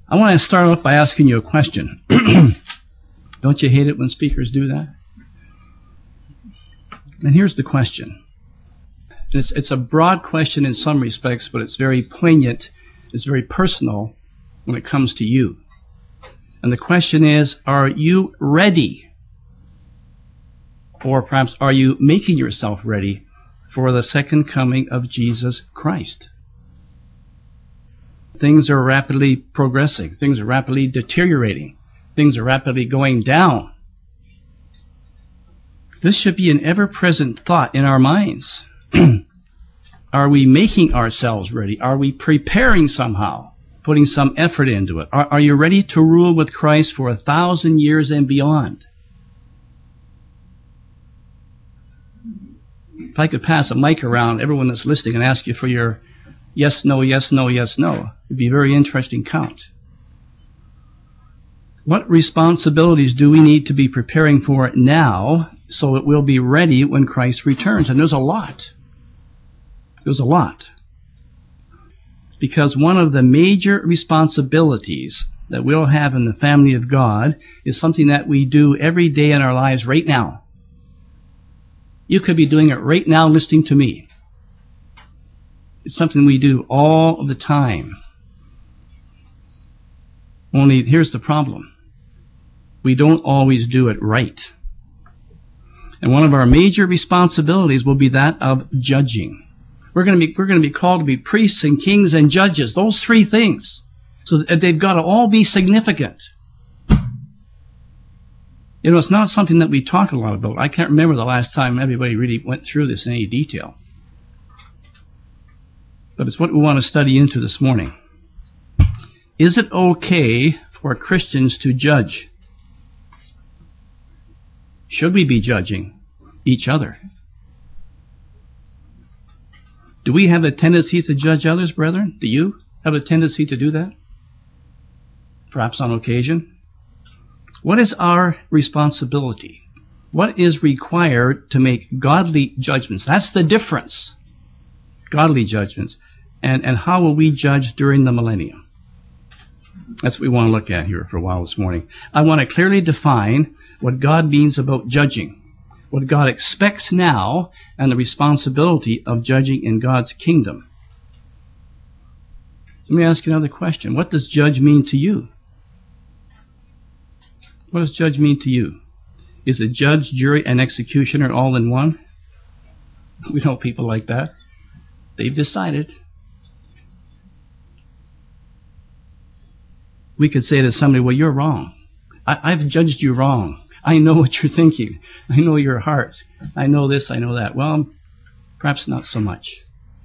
I want to start off by asking you a question. Don't you hate it when speakers do that? And here's the question. It's a broad question in some respects, but it's very poignant. It's very personal when it comes to you. And the question is, are you ready? Or perhaps, are you making yourself ready for the second coming of Jesus Christ? Things are rapidly progressing. Things are rapidly deteriorating. Things are rapidly going down. This should be an ever-present thought in our minds. Are we making ourselves ready? Are we preparing somehow, putting some effort into it? Are you ready to rule with Christ for 1,000 years and beyond? If I could pass a mic around everyone that's listening and ask you for your yes, no, yes, no, yes, no, it'd be a very interesting count. What responsibilities do we need to be preparing for now so that we'll be ready when Christ returns? And there's a lot. There's a lot. Because one of the major responsibilities that we'll have in the family of God is something that we do every day in our lives right now. You could be doing it right now listening to me. It's something we do all the time. Only here's the problem. We don't always do it right. And one of our major responsibilities will be that of judging. We're going to be called to be priests and kings and judges. Those three things. So they've got to all be significant. You know, it's not something that we talk a lot about. I can't remember the last time everybody really went through this in any detail. But it's what we want to study into this morning. Is it okay for Christians to judge? Should we be judging each other? Do we have a tendency to judge others, brethren? Do you have a tendency to do that? Perhaps on occasion? What is our responsibility? What is required to make godly judgments? That's the difference. Godly judgments. And how will we judge during the millennium? That's what we want to look at here for a while this morning. I want to clearly define what God means about judging, what God expects now, and the responsibility of judging in God's kingdom. So let me ask you another question. What does judge mean to you? What does judge mean to you? Is it judge, jury, and executioner all in one? We know people like that. They've decided. We could say to somebody, well, you're wrong. I've judged you wrong. I know what you're thinking. I know your heart. I know this, I know that. Well, perhaps not so much.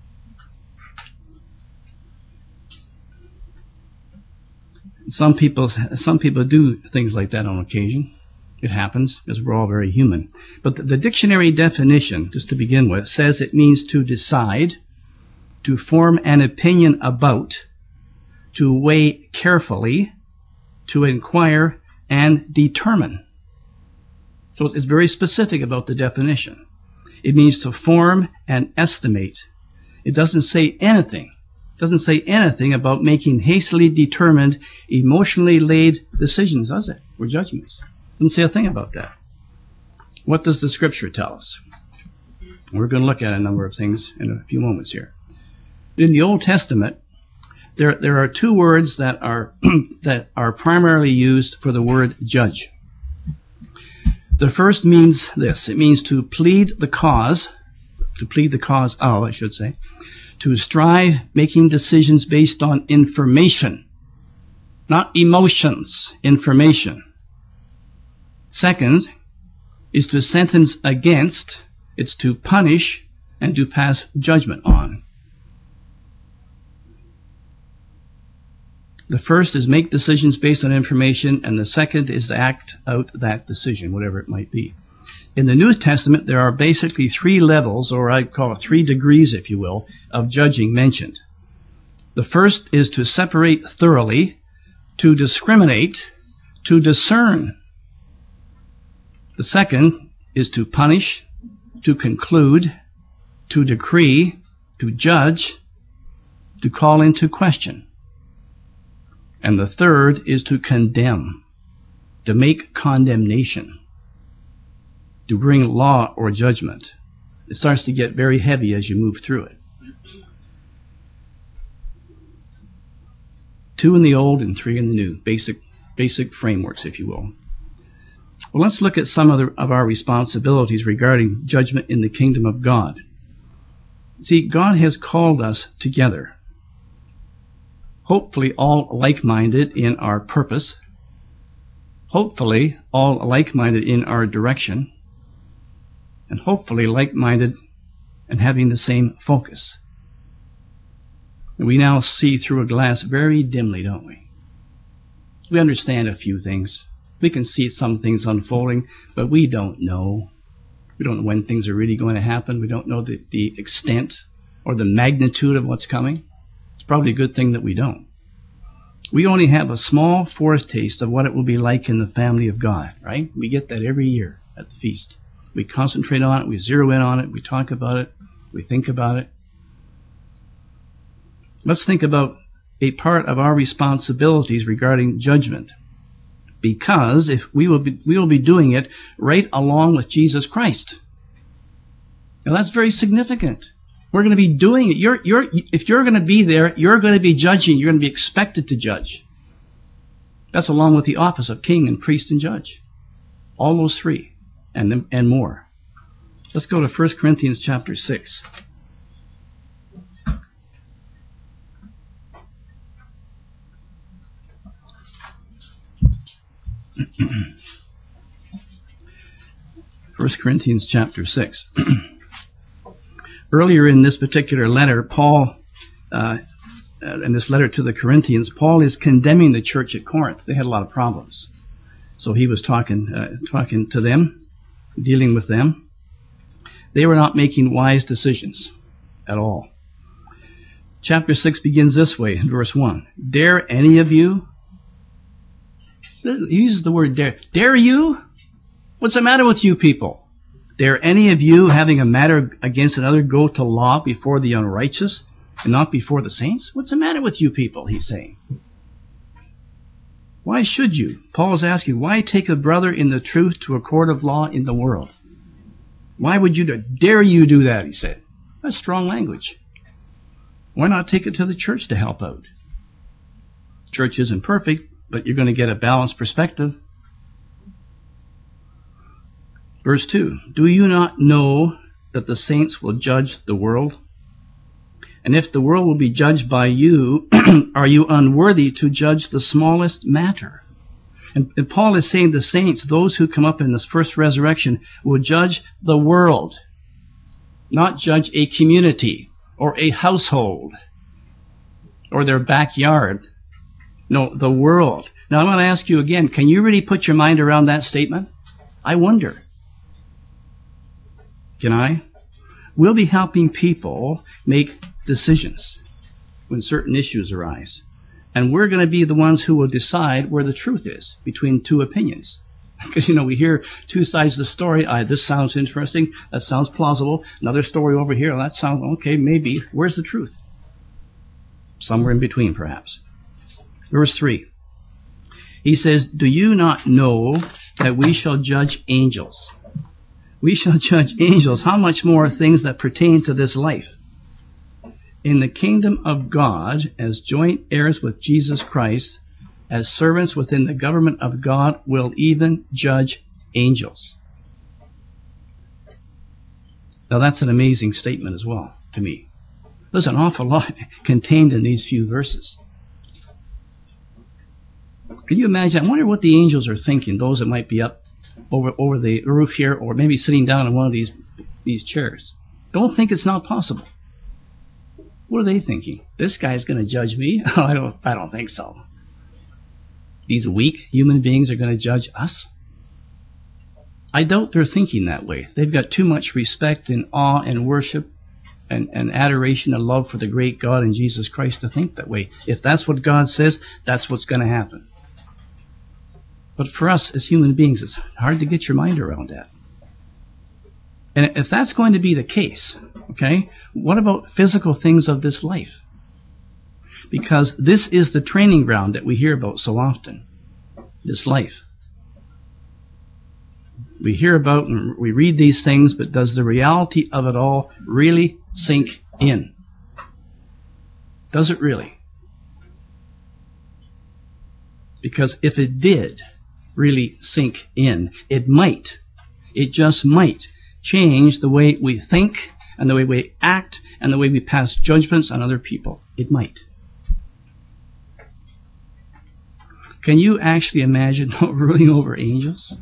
Some people do things like that on occasion. It happens, because we're all very human. But the dictionary definition, just to begin with, says it means to decide, to form an opinion about, to weigh carefully, to inquire, and determine. So it's very specific about the definition. It means to form and estimate. It doesn't say anything. It doesn't say anything about making hastily determined, emotionally laid decisions, does it? Or judgments. It doesn't say a thing about that. What does the Scripture tell us? We're going to look at a number of things in a few moments here. In the Old Testament, there are two words that are primarily used for the word judge. The first means this. It means to plead the cause of, I should say, to strive making decisions based on information, not emotions, information. Second is to sentence against, it's to punish and to pass judgment on. The first is make decisions based on information, and the second is to act out that decision, whatever it might be. In the New Testament, there are basically three levels, or I'd call it 3 degrees, if you will, of judging mentioned. The first is to separate thoroughly, to discriminate, to discern. The second is to punish, to conclude, to decree, to judge, to call into question. And the third is to condemn, to make condemnation, to bring law or judgment. It starts to get very heavy as you move through it. 2 in the old and 3 in the new. Basic frameworks, if you will. Well, let's look at some of our responsibilities regarding judgment in the kingdom of God. See, God has called us together, hopefully all like-minded in our purpose, hopefully all like-minded in our direction, and hopefully like-minded and having the same focus. We now see through a glass very dimly, don't we? We understand a few things. We can see some things unfolding, but we don't know. We don't know when things are really going to happen. We don't know the extent or the magnitude of what's coming. It's probably a good thing that we don't. We only have a small foretaste of what it will be like in the family of God, right? We get that every year at the feast. We concentrate on it, we zero in on it, we talk about it, we think about it. Let's think about a part of our responsibilities regarding judgment. Because if we will be doing it right along with Jesus Christ. Now that's very significant. We're going to be doing it. If you're going to be there, you're going to be judging. You're going to be expected to judge. That's along with the office of king and priest and judge. All those three and more. Let's go to 1 Corinthians chapter 6. First Corinthians chapter 6. Earlier in this particular letter, Paul, in this letter to the Corinthians, Paul is condemning the church at Corinth. They had a lot of problems. So he was talking to them, dealing with them. They were not making wise decisions at all. Chapter 6 begins this way, in verse 1. Dare any of you? He uses the word dare. Dare you? What's the matter with you people? Dare any of you, having a matter against another, go to law before the unrighteous and not before the saints? What's the matter with you people, he's saying. Why should you? Paul is asking, why take a brother in the truth to a court of law in the world? Why would you dare you do that, he said. That's strong language. Why not take it to the church to help out? Church isn't perfect, but you're going to get a balanced perspective. Verse 2, do you not know that the saints will judge the world? And if the world will be judged by you, are you unworthy to judge the smallest matter? And Paul is saying the saints, those who come up in this first resurrection, will judge the world, not judge a community or a household or their backyard. No, the world. Now I'm going to ask you again, can you really put your mind around that statement? I wonder. Can I? We'll be helping people make decisions when certain issues arise. And we're going to be the ones who will decide where the truth is between two opinions. Because, we hear two sides of the story. This sounds interesting. That sounds plausible. Another story over here. That sounds, okay, maybe. Where's the truth? Somewhere in between, perhaps. Verse 3. He says, do you not know that we shall judge angels? We shall judge angels. How much more things that pertain to this life? In the kingdom of God, as joint heirs with Jesus Christ, as servants within the government of God, will even judge angels. Now that's an amazing statement as well, to me. There's an awful lot contained in these few verses. Can you imagine? I wonder what the angels are thinking, those that might be up over the roof here, or maybe sitting down in one of these chairs. Don't think it's not possible. What are they thinking? This guy's going to judge me? I don't think so. These weak human beings are going to judge us? I doubt they're thinking that way. They've got too much respect and awe and worship and adoration and love for the great God and Jesus Christ to think that way. If that's what God says, that's what's going to happen. But for us as human beings, it's hard to get your mind around that. And if that's going to be the case, okay, what about physical things of this life? Because this is the training ground that we hear about so often, this life. We hear about and we read these things, but does the reality of it all really sink in? Does it really? Because if it did really sink in, it just might change the way we think and the way we act and the way we pass judgments on other people. It might. Can you actually imagine ruling over angels?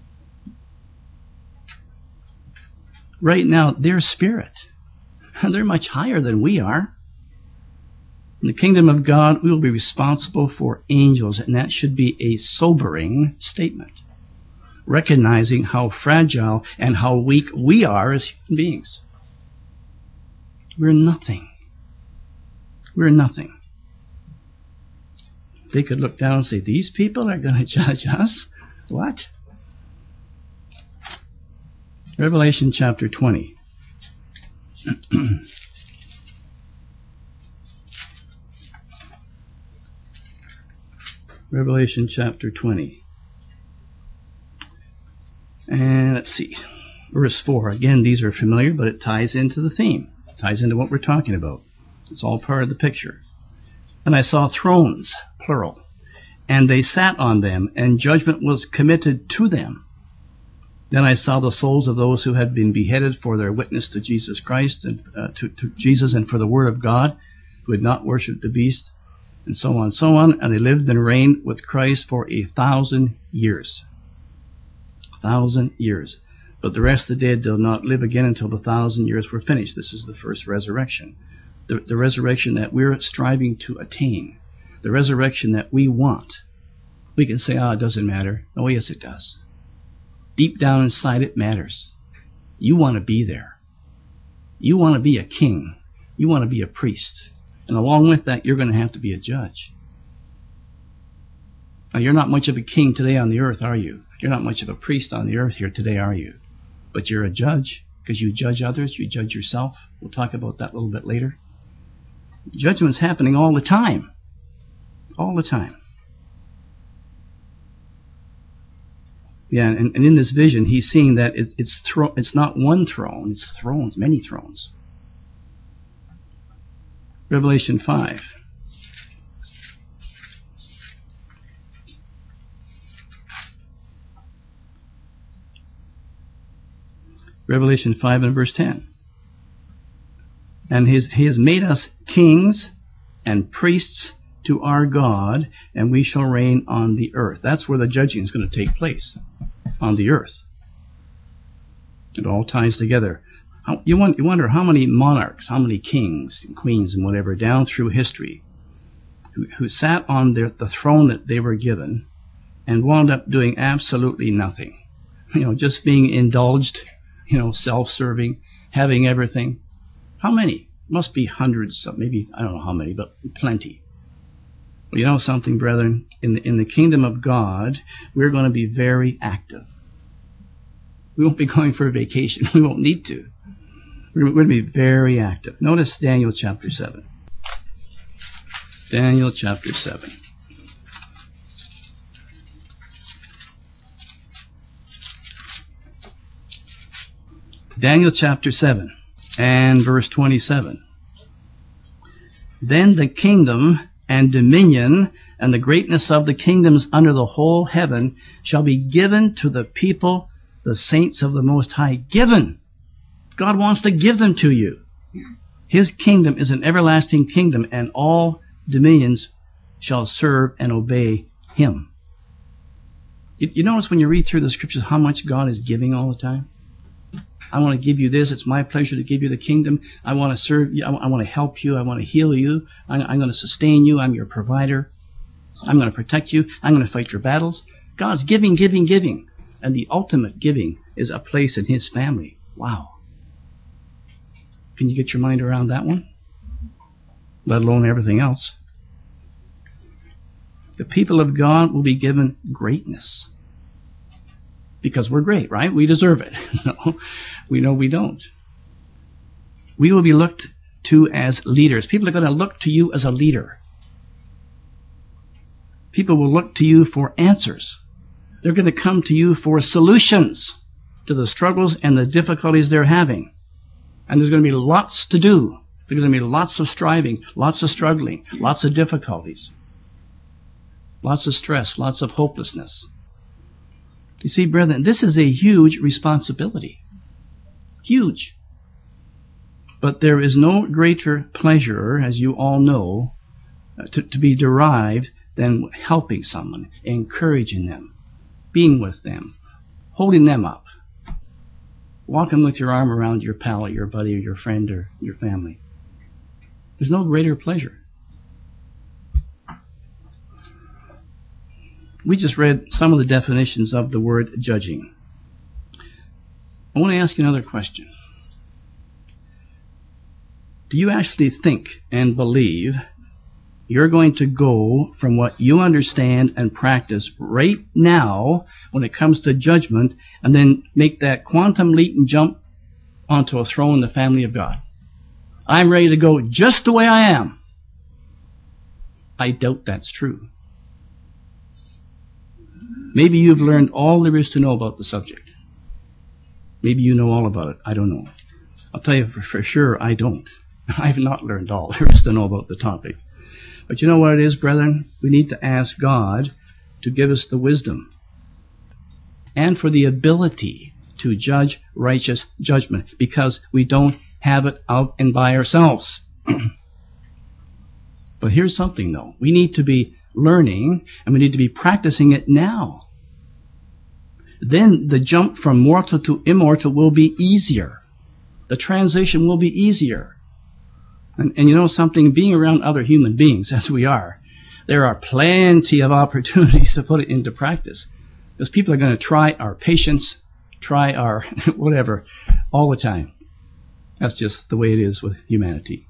Right now, they're spirit. They're much higher than we are. In the kingdom of God, we will be responsible for angels, and that should be a sobering statement, recognizing how fragile and how weak we are as human beings. We're nothing. We're nothing. They could look down and say, these people are going to judge us? What? Revelation chapter 20. Revelation chapter 20. And let's see. Verse 4. Again, these are familiar, but it ties into the theme. It ties into what we're talking about. It's all part of the picture. And I saw thrones, plural, and they sat on them, and judgment was committed to them. Then I saw the souls of those who had been beheaded for their witness to Jesus Christ, and to Jesus, and for the word of God, who had not worshipped the beast, and so on, and they lived and reigned with Christ for 1,000 years. 1,000 years. But the rest of the dead did not live again until the 1,000 years were finished. This is the first resurrection. The resurrection that we're striving to attain. The resurrection that we want. We can say, it doesn't matter. Oh, yes, it does. Deep down inside, it matters. You want to be there. You want to be a king. You want to be a priest. And along with that, you're going to have to be a judge. Now, you're not much of a king today on the earth, are you? You're not much of a priest on the earth here today, are you? But you're a judge, because you judge others, you judge yourself. We'll talk about that a little bit later. Judgment's happening all the time. All the time. Yeah, and in this vision, he's seeing that it's not one throne, it's thrones, many thrones. Revelation 5. Revelation 5 and verse 10. And he has made us kings and priests to our God, and we shall reign on the earth. That's where the judging is going to take place, on the earth. It all ties together. You wonder how many monarchs, how many kings and queens and whatever down through history who sat on the throne that they were given and wound up doing absolutely nothing. Just being indulged, self-serving, having everything. How many? Must be hundreds, maybe, I don't know how many, but plenty. Well, you know something, brethren? In the kingdom of God, we're going to be very active. We won't be going for a vacation. We won't need to. We're going to be very active. Notice Daniel chapter 7. Daniel chapter 7. Daniel chapter 7 and verse 27. Then the kingdom and dominion and the greatness of the kingdoms under the whole heaven shall be given to the people, the saints of the Most High. Given. God wants to give them to you. His kingdom is an everlasting kingdom, and all dominions shall serve and obey him. You notice when you read through the scriptures how much God is giving all the time? I want to give you this. It's my pleasure to give you the kingdom. I want to serve you. I want to help you. I want to heal you. I'm going to sustain you. I'm your provider. I'm going to protect you. I'm going to fight your battles. God's giving, giving, giving. And the ultimate giving is a place in his family. Wow. Can you get your mind around that one? Let alone everything else. The people of God will be given greatness. Because we're great, right? We deserve it. No, we know we don't. We will be looked to as leaders. People are going to look to you as a leader. People will look to you for answers. They're going to come to you for solutions to the struggles and the difficulties they're having. And there's going to be lots to do. There's going to be lots of striving, lots of struggling, lots of difficulties, lots of stress, lots of hopelessness. You see, brethren, this is a huge responsibility. Huge. But there is no greater pleasure, as you all know, to be derived than helping someone, encouraging them, being with them, holding them up, walking with your arm around your pal or your buddy or your friend or your family. There's no greater pleasure. We just read some of the definitions of the word judging. I want to ask you another question. Do you actually think and believe you're going to go from what you understand and practice right now when it comes to judgment and then make that quantum leap and jump onto a throne in the family of God? I'm ready to go just the way I am. I doubt that's true. Maybe you've learned all there is to know about the subject. Maybe you know all about it. I don't know. I'll tell you for sure I don't. I've not learned all there is to know about the topic. But you know what it is, brethren? We need to ask God to give us the wisdom and for the ability to judge righteous judgment, because we don't have it out and by ourselves. But here's something, though. We need to be learning, and we need to be practicing it now. Then the jump from mortal to immortal will be easier. The transition will be easier. And you know something? Being around other human beings, as we are, there are plenty of opportunities to put it into practice. Because people are going to try our patience, try our whatever, all the time. That's just the way it is with humanity.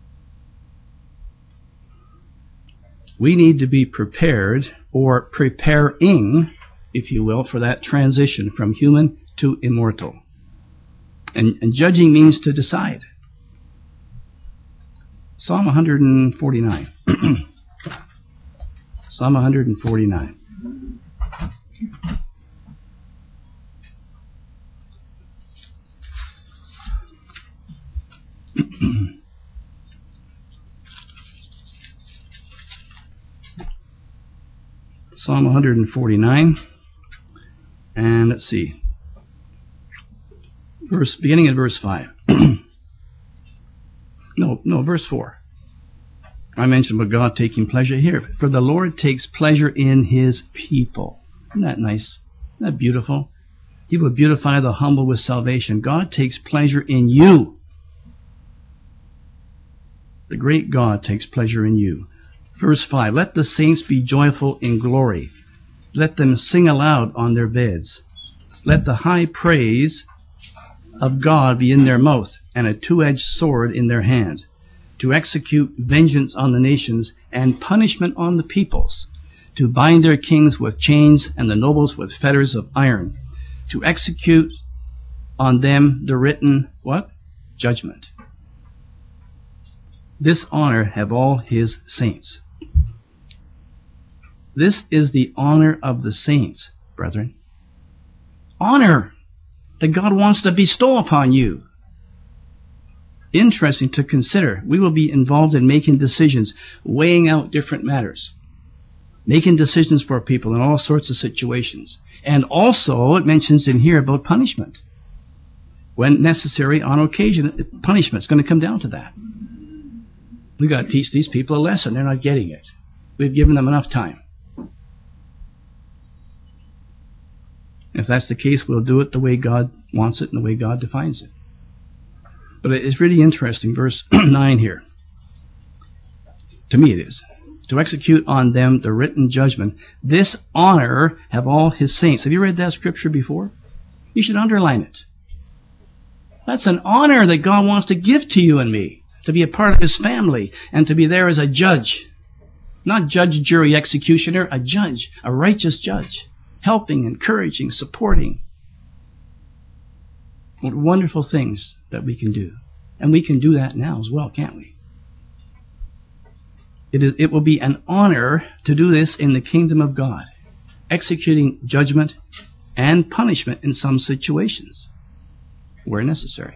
We need to be prepared, or preparing, if you will, for that transition from human to immortal. And judging means to decide. Psalm 149. Psalm 149. Psalm 149. And let's see. Beginning at verse 5. Verse 4. I mentioned about God taking pleasure here. For the Lord takes pleasure in his people. Isn't that nice? Isn't that beautiful? He will beautify the humble with salvation. God takes pleasure in you. The great God takes pleasure in you. Verse 5. Let the saints be joyful in glory. Let them sing aloud on their beds. Let the high praise of God be in their mouth, and a two-edged sword in their hand, to execute vengeance on the nations and punishment on the peoples, to bind their kings with chains and the nobles with fetters of iron, to execute on them the written, what? Judgment. This honor have all his saints. This is the honor of the saints, brethren. Honor that God wants to bestow upon you. Interesting to consider. We will be involved in making decisions, weighing out different matters, making decisions for people in all sorts of situations. And also, it mentions in here about punishment. When necessary, on occasion, punishment is going to come down to that. We've got to teach these people a lesson. They're not getting it. We've given them enough time. If that's the case, we'll do it the way God wants it and the way God defines it. But it's really interesting, verse 9 here. To me it is. To execute on them the written judgment. This honor have all his saints. Have you read that scripture before? You should underline it. That's an honor that God wants to give to you and me. To be a part of his family and to be there as a judge. Not judge, jury, executioner. A judge. A righteous judge. Helping, encouraging, supporting. What wonderful things that we can do. And we can do that now as well, can't we? It will be an honor to do this in the kingdom of God, executing judgment and punishment in some situations where necessary.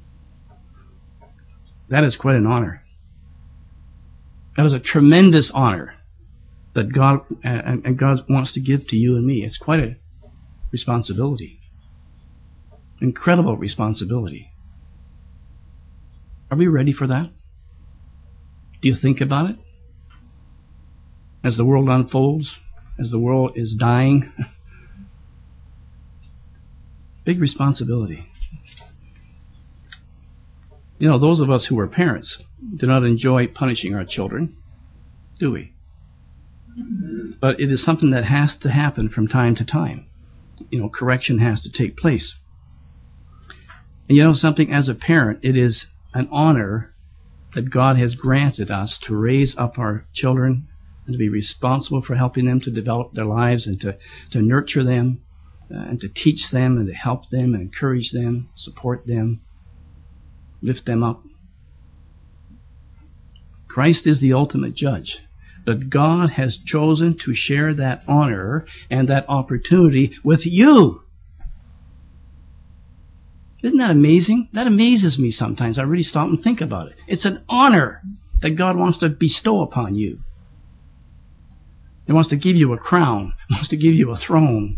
That is quite an honor. That is a tremendous honor that God and God wants to give to you and me. It's quite a responsibility. Incredible responsibility. Are we ready for that? Do you think about it? As the world unfolds, as the world is dying, big responsibility. You know, those of us who are parents do not enjoy punishing our children, do we? But it is something that has to happen from time to time. You know, correction has to take place. And you know something, as a parent, it is an honor that God has granted us to raise up our children and to be responsible for helping them to develop their lives and to nurture them and to teach them and to help them and encourage them, support them, lift them up. Christ is the ultimate judge, but God has chosen to share that honor and that opportunity with you. Isn't that amazing? That amazes me sometimes. I really stop and think about it. It's an honor that God wants to bestow upon you. He wants to give you a crown. He wants to give you a throne.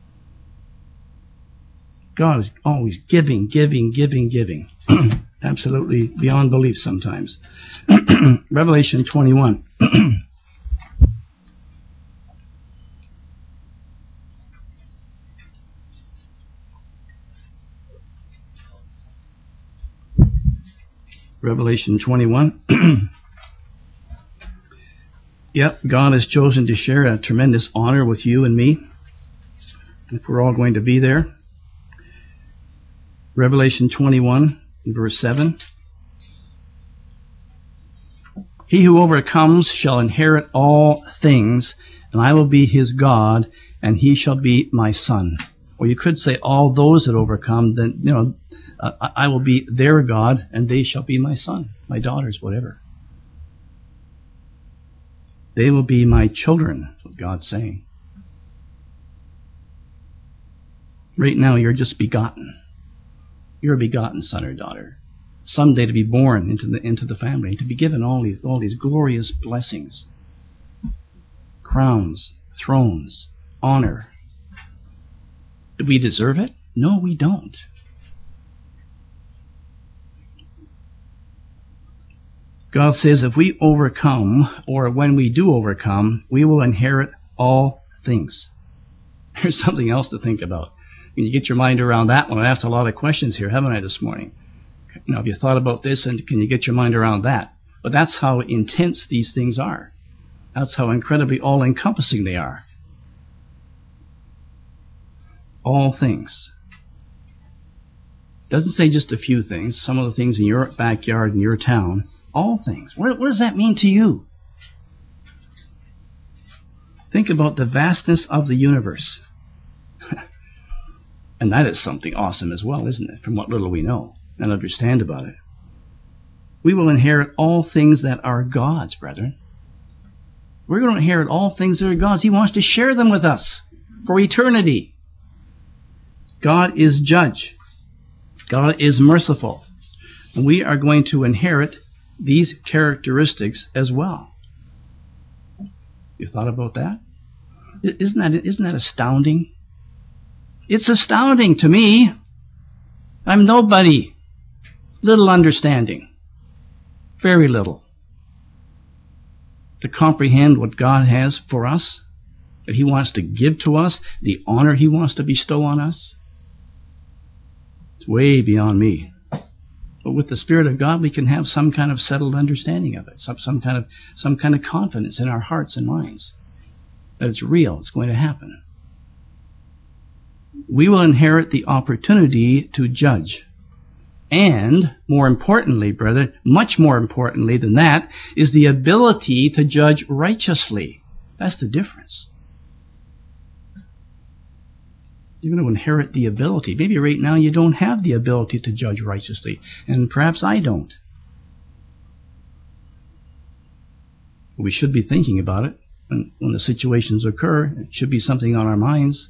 God is always giving, giving, giving, giving. Absolutely beyond belief sometimes. Revelation 21. Revelation 21. Yep, God has chosen to share a tremendous honor with you and me, if we're all going to be there. Revelation 21, verse 7. He who overcomes shall inherit all things, and I will be his God, and he shall be my son. Or you could say all those that overcome, then, you know, I will be their God, and they shall be my son, my daughters, whatever. They will be my children, that's what God's saying. Right now, you're just begotten. You're a begotten son or daughter. Someday to be born into the family, and to be given all these glorious blessings. Crowns, thrones, honor. Do we deserve it? No, we don't. God says if we overcome, or when we do overcome, we will inherit all things. There's something else to think about. Can you get your mind around that one? I asked a lot of questions here, haven't I, this morning? You know, have you thought about this, and can you get your mind around that? But that's how intense these things are. That's how incredibly all-encompassing they are. All things. It doesn't say just a few things. Some of the things in your backyard, in your town. All things. What does that mean to you? Think about the vastness of the universe. And that is something awesome as well, isn't it? From what little we know and understand about it. We will inherit all things that are God's, brethren. We're going to inherit all things that are God's. He wants to share them with us for eternity. God is judge. God is merciful. And we are going to inherit these characteristics as well. You thought about that? Isn't that astounding? It's astounding to me. I'm nobody. Little understanding. Very little. To comprehend what God has for us, that He wants to give to us, the honor He wants to bestow on us. It's way beyond me. But with the Spirit of God, we can have some kind of settled understanding of it, some kind of confidence in our hearts and minds that it's real, it's going to happen. We will inherit the opportunity to judge. And, more importantly, brethren, much more importantly than that, is the ability to judge righteously. That's the difference. You're going to inherit the ability. Maybe right now you don't have the ability to judge righteously, and perhaps I don't. We should be thinking about it. When the situations occur, it should be something on our minds.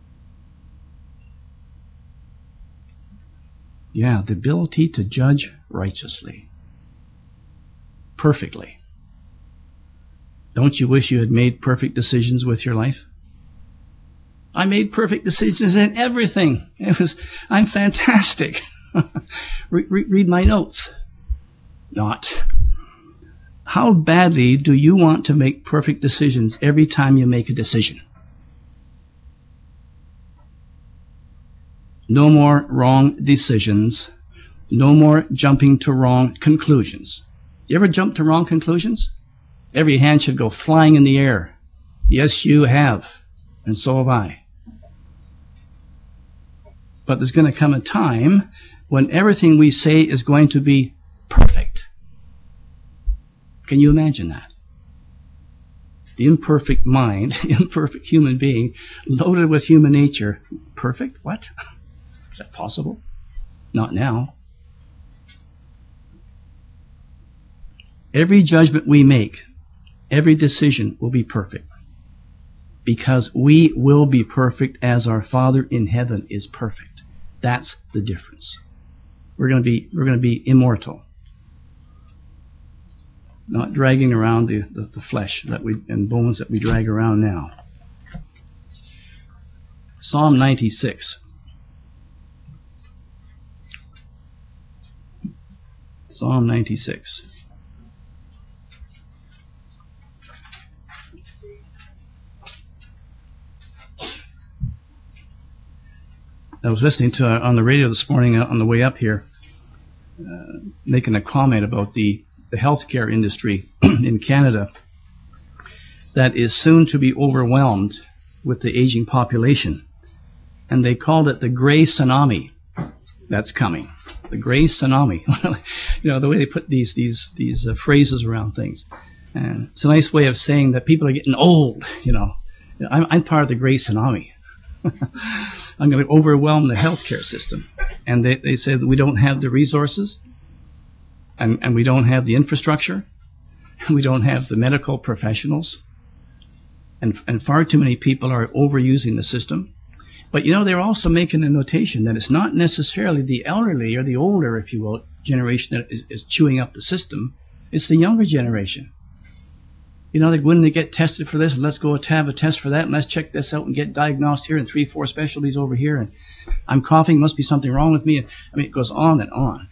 Yeah, the ability to judge righteously. Perfectly. Don't you wish you had made perfect decisions with your life? I made perfect decisions in everything. I'm fantastic. Read my notes. Not. How badly do you want to make perfect decisions every time you make a decision? No more wrong decisions. No more jumping to wrong conclusions. You ever jump to wrong conclusions? Every hand should go flying in the air. Yes, you have. And so have I. But there's going to come a time when everything we say is going to be perfect. Can you imagine that? The imperfect mind, the imperfect human being, loaded with human nature. Perfect? What? Is that possible? Not now. Every judgment we make, every decision will be perfect. Because we will be perfect as our Father in heaven is perfect. That's the difference. We're going to be immortal. Not dragging around the flesh and bones that we drag around now. Psalm 96. Psalm 96. I was listening to on the radio this morning on the way up here, making a comment about the healthcare industry in Canada that is soon to be overwhelmed with the aging population. And they called it the gray tsunami that's coming. The gray tsunami. The way they put these phrases around things. And it's a nice way of saying that people are getting old, I'm part of the gray tsunami. I'm going to overwhelm the healthcare system. And they say that we don't have the resources, and we don't have the infrastructure, and we don't have the medical professionals, and far too many people are overusing the system. But they're also making a notation that it's not necessarily the elderly or the older, if you will, generation that is chewing up the system. It's the younger generation. They go in and get tested for this, and let's go have a test for that, and let's check this out and get diagnosed here, and 3-4 specialties over here, and I'm coughing, must be something wrong with me. It goes on and on.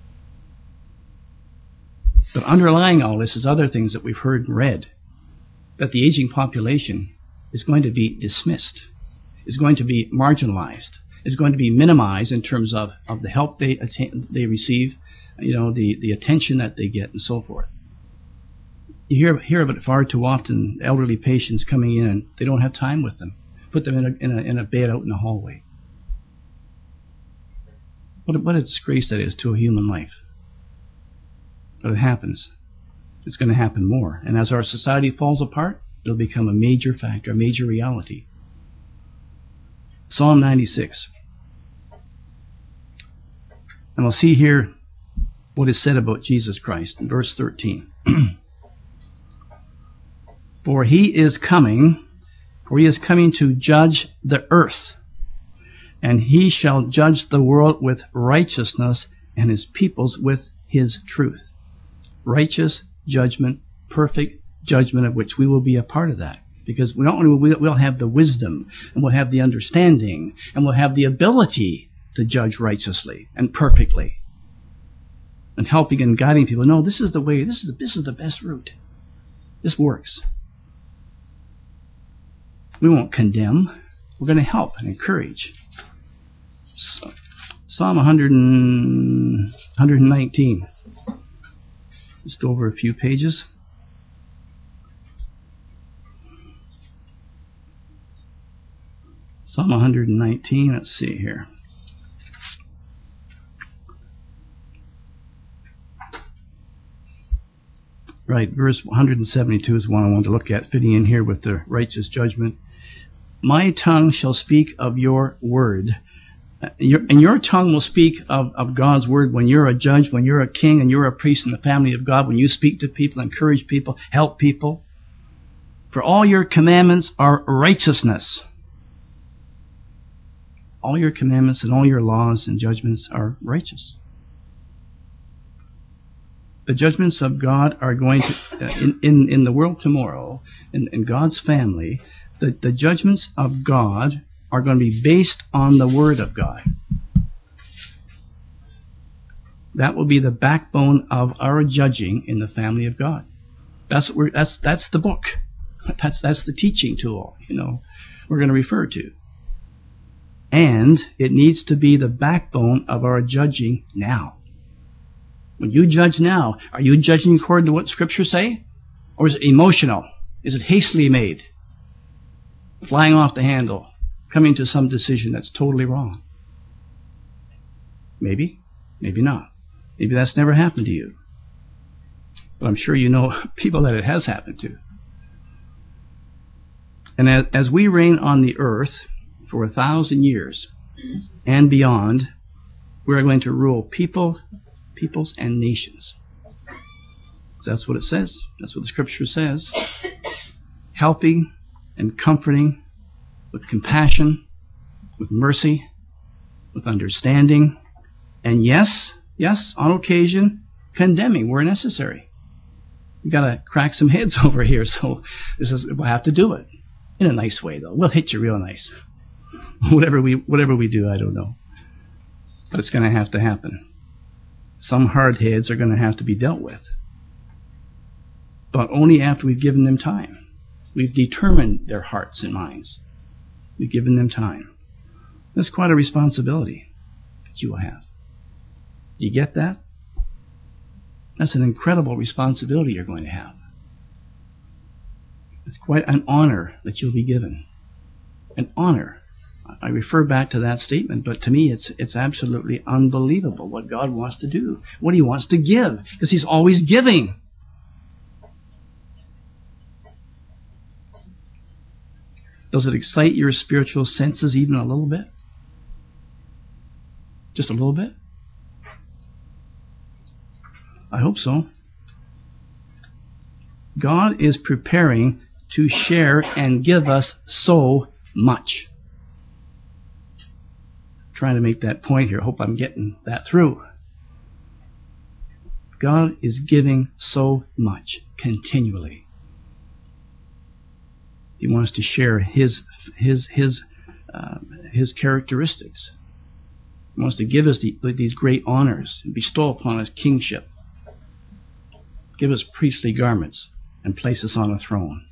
But underlying all this is other things that we've heard and read, that the aging population is going to be dismissed, is going to be marginalized, is going to be minimized in terms of the help they receive, the attention that they get, and so forth. You hear of it far too often, elderly patients coming in and they don't have time with them. Put them in a bed out in the hallway. What a disgrace that is to a human life. But it happens. It's going to happen more. And as our society falls apart, it'll become a major factor, a major reality. Psalm 96. And we'll see here what is said about Jesus Christ in verse 13. For he is coming to judge the earth, and he shall judge the world with righteousness and his peoples with his truth. Righteous judgment, perfect judgment, of which we will be a part of that. Because we'll have the wisdom, and we'll have the understanding, and we'll have the ability to judge righteously and perfectly. And helping and guiding people. No, this is the way, this is the best route. This works. We won't condemn. We're going to help and encourage. So, Psalm 119. Just over a few pages. Psalm 119. Let's see here. Right, verse 172 is one I want to look at, fitting in here with the righteous judgment. My tongue shall speak of your word, And your tongue will speak of God's word when you're a judge, when you're a king, and you're a priest in the family of God, when you speak to people, encourage people, help people. For all your commandments are righteousness. All your commandments and all your laws and judgments are righteous. The judgments of God are going to, in the world tomorrow, in God's family, the judgments of God are going to be based on the Word of God. That will be the backbone of our judging in the family of God. That's the book. That's the teaching tool, we're going to refer to. And it needs to be the backbone of our judging now. When you judge now, are you judging according to what Scriptures say? Or is it emotional? Is it hastily made? Flying off the handle, coming to some decision that's totally wrong? Maybe, maybe not. Maybe that's never happened to you. But I'm sure you know people that it has happened to. And as we reign on the earth for 1,000 years and beyond, we are going to rule peoples and nations. That's what it says. That's what the Scripture says. Helping and comforting with compassion, with mercy, with understanding, and yes, on occasion, condemning where necessary. We've got to crack some heads over here, so we'll have to do it. In a nice way, though. We'll hit you real nice. Whatever we do, I don't know. But it's going to have to happen. Some hard heads are going to have to be dealt with. But only after we've given them time. We've determined their hearts and minds. We've given them time. That's quite a responsibility that you will have. You get that? That's an incredible responsibility you're going to have. It's quite an honor that you'll be given. An honor. I refer back to that statement, but to me it's absolutely unbelievable what God wants to do, what He wants to give, because He's always giving. Does it excite your spiritual senses even a little bit? Just a little bit? I hope so. God is preparing to share and give us so much. Trying to make that point here. I hope I'm getting that through. God is giving so much continually. He wants to share His characteristics. He wants to give us these great honors and bestow upon us kingship. Give us priestly garments and place us on a throne.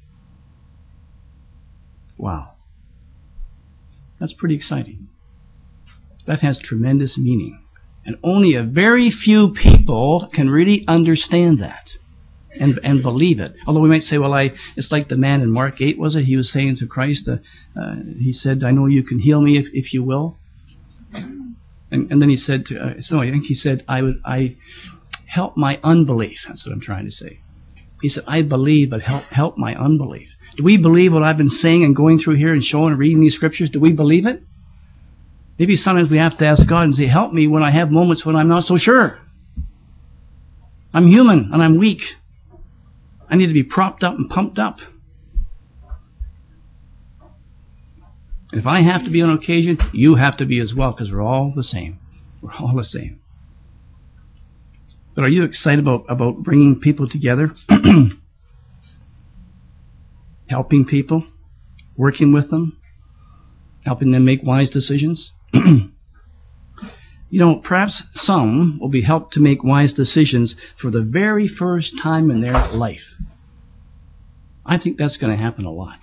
Wow. That's pretty exciting. That has tremendous meaning. And only a very few people can really understand that and believe it. Although we might say, well, it's like the man in Mark 8, was it? He was saying to Christ, he said, I know you can heal me if you will. And then he said, I think he said, I help my unbelief. That's what I'm trying to say. He said, I believe, but help my unbelief. Do we believe what I've been saying and going through here and showing and reading these Scriptures? Do we believe it? Maybe sometimes we have to ask God and say, help me when I have moments when I'm not so sure. I'm human and I'm weak. I need to be propped up and pumped up. And if I have to be on occasion, you have to be as well, because we're all the same. We're all the same. But are you excited about bringing people together? Helping people? Working with them? Helping them make wise decisions? Perhaps some will be helped to make wise decisions for the very first time in their life. I think that's going to happen a lot.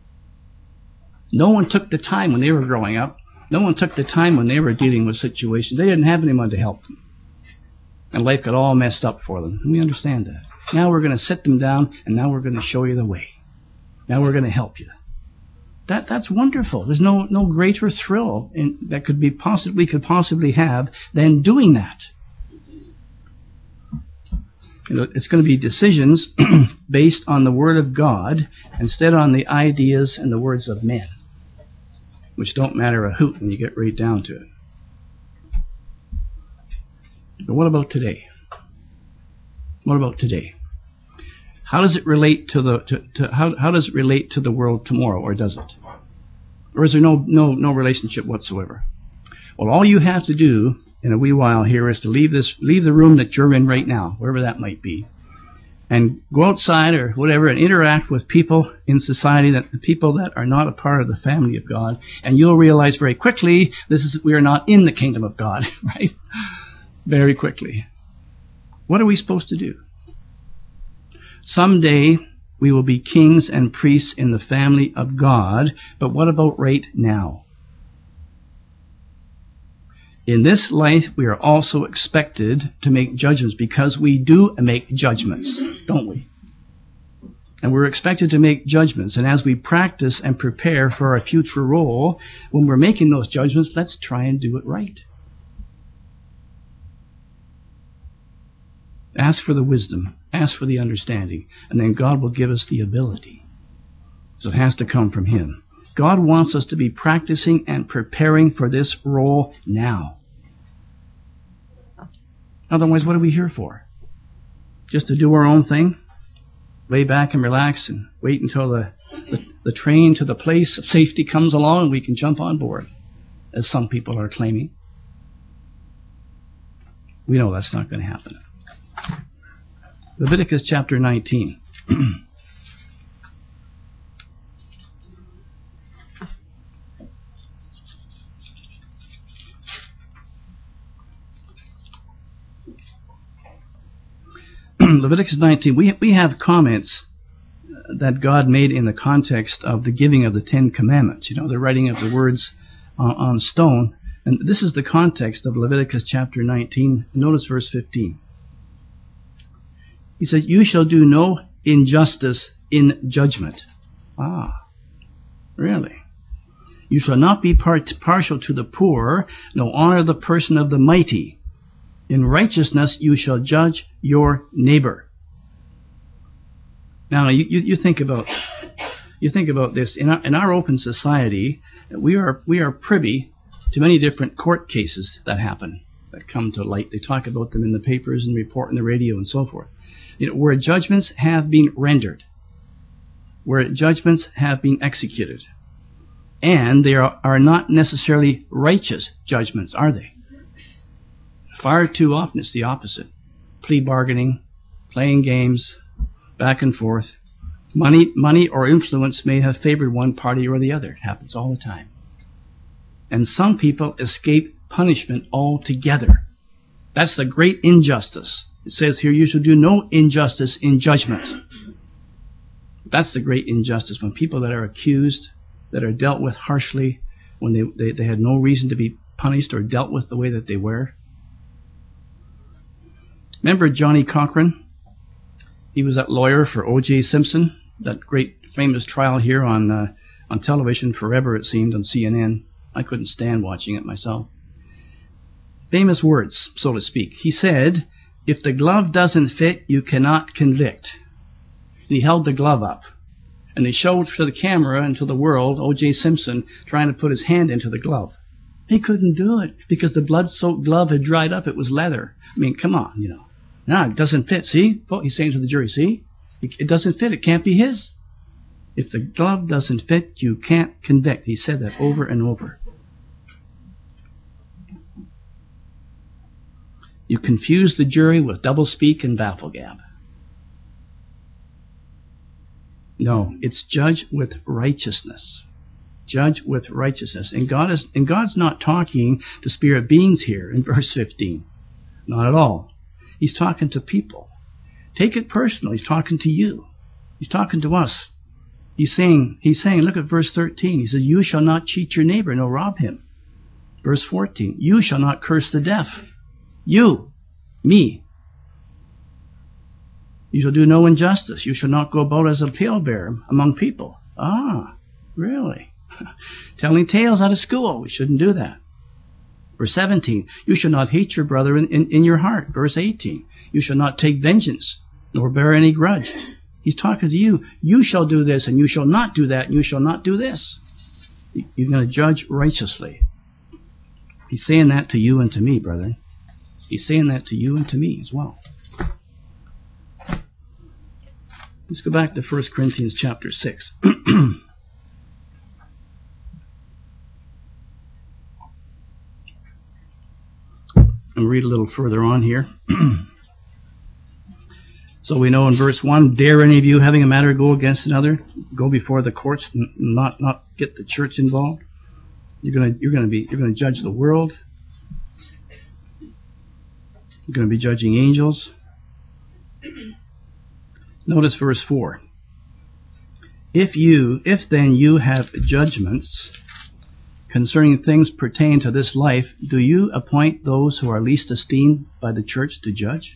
No one took the time when they were growing up. No one took the time when they were dealing with situations. They didn't have anyone to help them. And life got all messed up for them. And we understand that. Now we're going to sit them down, and now we're going to show you the way. Now we're going to help you. That's wonderful. There's no greater thrill that we could possibly have than doing that. It's going to be decisions based on the Word of God instead on the ideas and the words of men, which don't matter a hoot when you get right down to it. But what about today? What about today? How does it relate to how does it relate to the world tomorrow, or does it? Or is there no relationship whatsoever? Well, all you have to do in a wee while here is to leave the room that you're in right now, wherever that might be, and go outside or whatever and interact with people in society, people that are not a part of the family of God, and you'll realize very quickly we are not in the kingdom of God, right? Very quickly. What are we supposed to do? Someday we will be kings and priests in the family of God, but what about right now? In this life, we are also expected to make judgments, because we do make judgments, don't we? And we're expected to make judgments. And as we practice and prepare for our future role, when we're making those judgments, let's try and do it right. Ask for the wisdom. Ask for the understanding. And then God will give us the ability. So it has to come from Him. God wants us to be practicing and preparing for this role now. Otherwise, what are we here for? Just to do our own thing? Lay back and relax and wait until the train to the place of safety comes along and we can jump on board, as some people are claiming. We know that's not going to happen. Leviticus chapter 19. Leviticus 19, we have comments that God made in the context of the giving of the Ten Commandments. You know, the writing of the words on stone. And this is the context of Leviticus chapter 19. Notice verse 15. He said, "You shall do no injustice in judgment." Ah, really? "You shall not be partial to the poor, nor honor the person of the mighty. In righteousness you shall judge your neighbor." Now you think about this. In our open society, we are privy to many different court cases that happen, that come to light. They talk about them in the papers and report on the radio and so forth. You know, where judgments have been rendered, where judgments have been executed, and they are not necessarily righteous judgments, are they? Far too often it's the opposite. Plea bargaining, playing games, back and forth. Money or influence may have favored one party or the other. It happens all the time. And some people escape punishment altogether. That's the great injustice. It says here, "You shall do no injustice in judgment." That's the great injustice, when people that are accused, that are dealt with harshly, when they had no reason to be punished or dealt with the way that they were. Remember Johnny Cochran? He was that lawyer for O.J. Simpson, that great famous trial here on television forever, it seemed, on CNN. I couldn't stand watching it myself. Famous words, so to speak. He said, "If the glove doesn't fit, you cannot convict." And he held the glove up. And they showed to the camera and to the world O.J. Simpson trying to put his hand into the glove. He couldn't do it because the blood-soaked glove had dried up. It was leather. I mean, come on, you know. No, it doesn't fit. See? He's saying to the jury, see? It doesn't fit. It can't be his. If the glove doesn't fit, you can't convict. He said that over and over. You confuse the jury with doublespeak and bafflegab. No, it's judge with righteousness. Judge with righteousness. And God's not talking to spirit beings here in verse 15. Not at all. He's talking to people. Take it personal. He's talking to you. He's talking to us. He's saying, look at verse 13. He says, "You shall not cheat your neighbor, nor rob him." Verse 14, "You shall not curse the deaf." You, me. "You shall do no injustice. You shall not go about as a talebearer among people." Ah, really? Telling tales out of school. We shouldn't do that. Verse 17, "You shall not hate your brother in your heart." Verse 18, "You shall not take vengeance, nor bear any grudge." He's talking to you. You shall do this, and you shall not do that, and you shall not do this. You're going to judge righteously. He's saying that to you and to me, brethren. He's saying that to you and to me as well. Let's go back to 1 Corinthians chapter 6. And read a little further on here. So we know in verse 1, dare any of you having a matter go against another, go before the courts, not get the church involved. You're going to judge the world. You're going to be judging angels. Notice verse 4. If then you have judgments concerning things pertaining to this life, do you appoint those who are least esteemed by the church to judge?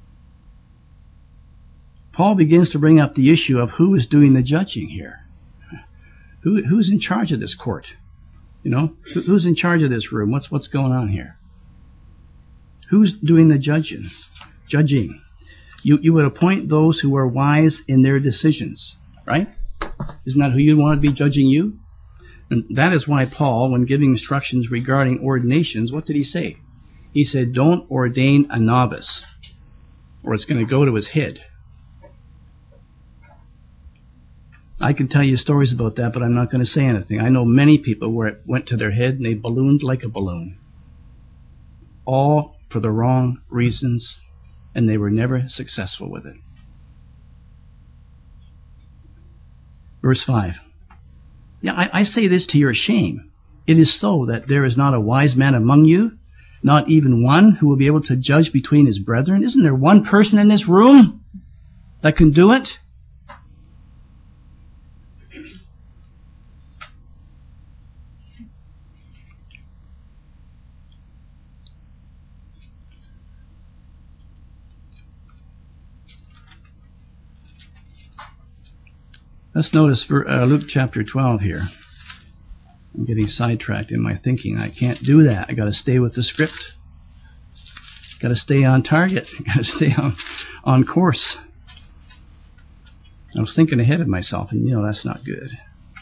Paul begins to bring up the issue of who is doing the judging here. Who's in charge of this court? You know, who's in charge of this room? What's going on here? Who's doing the judging? You would appoint those who are wise in their decisions, right? Isn't that who you'd want to be judging you? And that is why Paul, when giving instructions regarding ordinations, what did he say? He said, don't ordain a novice, or it's going to go to his head. I can tell you stories about that, but I'm not going to say anything. I know many people where it went to their head and they ballooned like a balloon. All for the wrong reasons, and they were never successful with it. Verse 5. Yeah, I say this to your shame. It is so that there is not a wise man among you, not even one who will be able to judge between his brethren. Isn't there one person in this room that can do it? Let's notice Luke chapter 12 here. I'm getting sidetracked in my thinking. I can't do that. I got to stay with the script. Got to stay on target. Got to stay on course. I was thinking ahead of myself, and that's not good.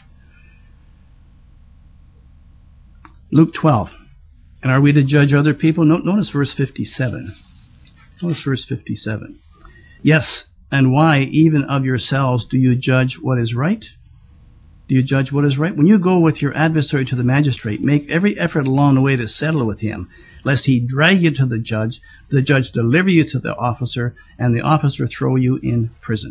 Luke 12. And are we to judge other people? Notice verse 57. Notice verse 57. Yes. And why, even of yourselves, do you judge what is right? Do you judge what is right? When you go with your adversary to the magistrate, make every effort along the way to settle with him, lest he drag you to the judge deliver you to the officer, and the officer throw you in prison.